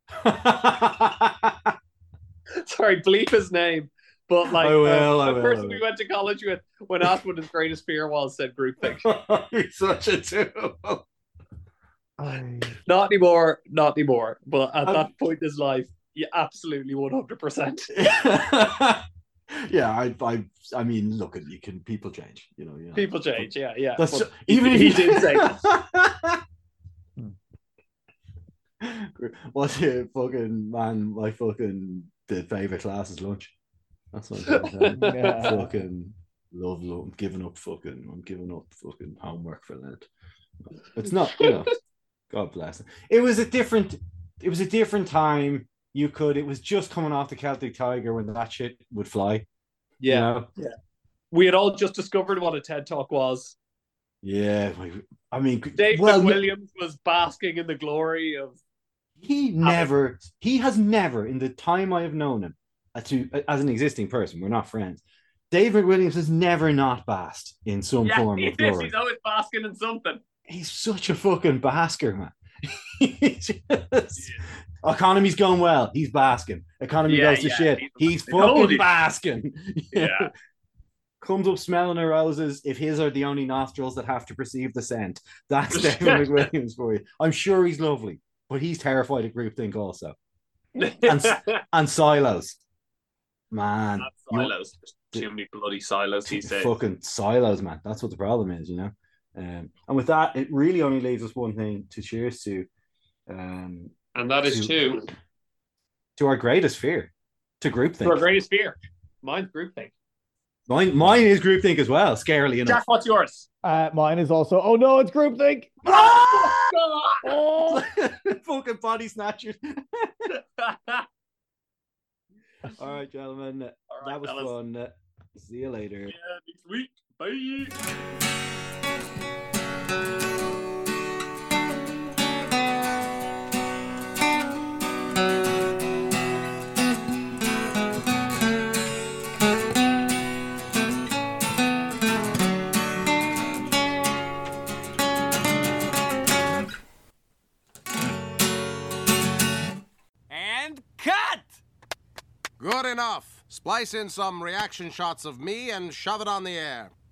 Speaker 2: Sorry, bleep his name. But like,
Speaker 4: I will,
Speaker 2: um,
Speaker 4: I
Speaker 2: the
Speaker 4: will,
Speaker 2: person
Speaker 4: I
Speaker 2: we
Speaker 4: will.
Speaker 2: went to college with, when asked what his greatest fear was, said groupthink.
Speaker 4: You're such a tool.
Speaker 3: I,
Speaker 2: Not anymore, not anymore. But at
Speaker 4: Um,
Speaker 2: that point in his life, yeah, absolutely one hundred percent.
Speaker 4: Yeah, I, I, I mean, look, you can people change. You know, you know.
Speaker 2: People change, yeah, yeah.
Speaker 4: That's
Speaker 2: But
Speaker 4: ju- even
Speaker 2: he,
Speaker 4: if
Speaker 2: he
Speaker 4: you-
Speaker 2: did say that.
Speaker 4: What's your fucking man? My fucking the favorite class is lunch. That's what I'm saying.
Speaker 3: Yeah.
Speaker 4: Fucking love, love. I'm giving up fucking. I'm giving up fucking homework for Lent. It's not, you know. God bless it. It was a different. It was a different time. You could. It was just coming off the Celtic Tiger when that shit would fly.
Speaker 2: Yeah.
Speaker 4: You know?
Speaker 2: Yeah. We had all just discovered what a TED Talk was.
Speaker 4: Yeah. I mean,
Speaker 2: David
Speaker 4: well,
Speaker 2: Williams was basking in the glory of.
Speaker 4: He never. He has never, in the time I have known him, as, to, as an existing person, we're not friends. David Williams has never not basked in some
Speaker 2: Yeah,
Speaker 4: form
Speaker 2: he
Speaker 4: of
Speaker 2: is.
Speaker 4: glory.
Speaker 2: He's always basking in something.
Speaker 4: He's such a fucking basker, man. Just, yeah. Economy's going well. He's basking. Economy
Speaker 2: Yeah,
Speaker 4: goes to
Speaker 2: yeah,
Speaker 4: shit.
Speaker 2: he's,
Speaker 4: He's
Speaker 2: I told
Speaker 4: fucking
Speaker 2: you.
Speaker 4: basking.
Speaker 2: Yeah.
Speaker 4: Comes up smelling her roses if his are the only nostrils that have to perceive the scent. That's David McWilliams for you. I'm sure he's lovely, but he's terrified of groupthink also. And, and silos. Man.
Speaker 2: Not silos. There's too many bloody silos these days.
Speaker 4: Fucking silos, man. That's what the problem is, you know? Um, and with that, it really only leaves us one thing to cheers to. Um,
Speaker 2: and that is to,
Speaker 4: to to our greatest fear, to groupthink.
Speaker 2: To our greatest fear. Mine's groupthink.
Speaker 4: Mine, mine is groupthink as well, scarily enough.
Speaker 2: Jack, what's yours?
Speaker 3: Uh, mine is also, oh no, it's groupthink.
Speaker 4: Oh! Fucking body snatchers. All right, gentlemen. All right, that was fellas. Fun. See you later.
Speaker 2: Yeah, next week. Bye.
Speaker 1: Good enough. Splice in some reaction shots of me and shove it on the air.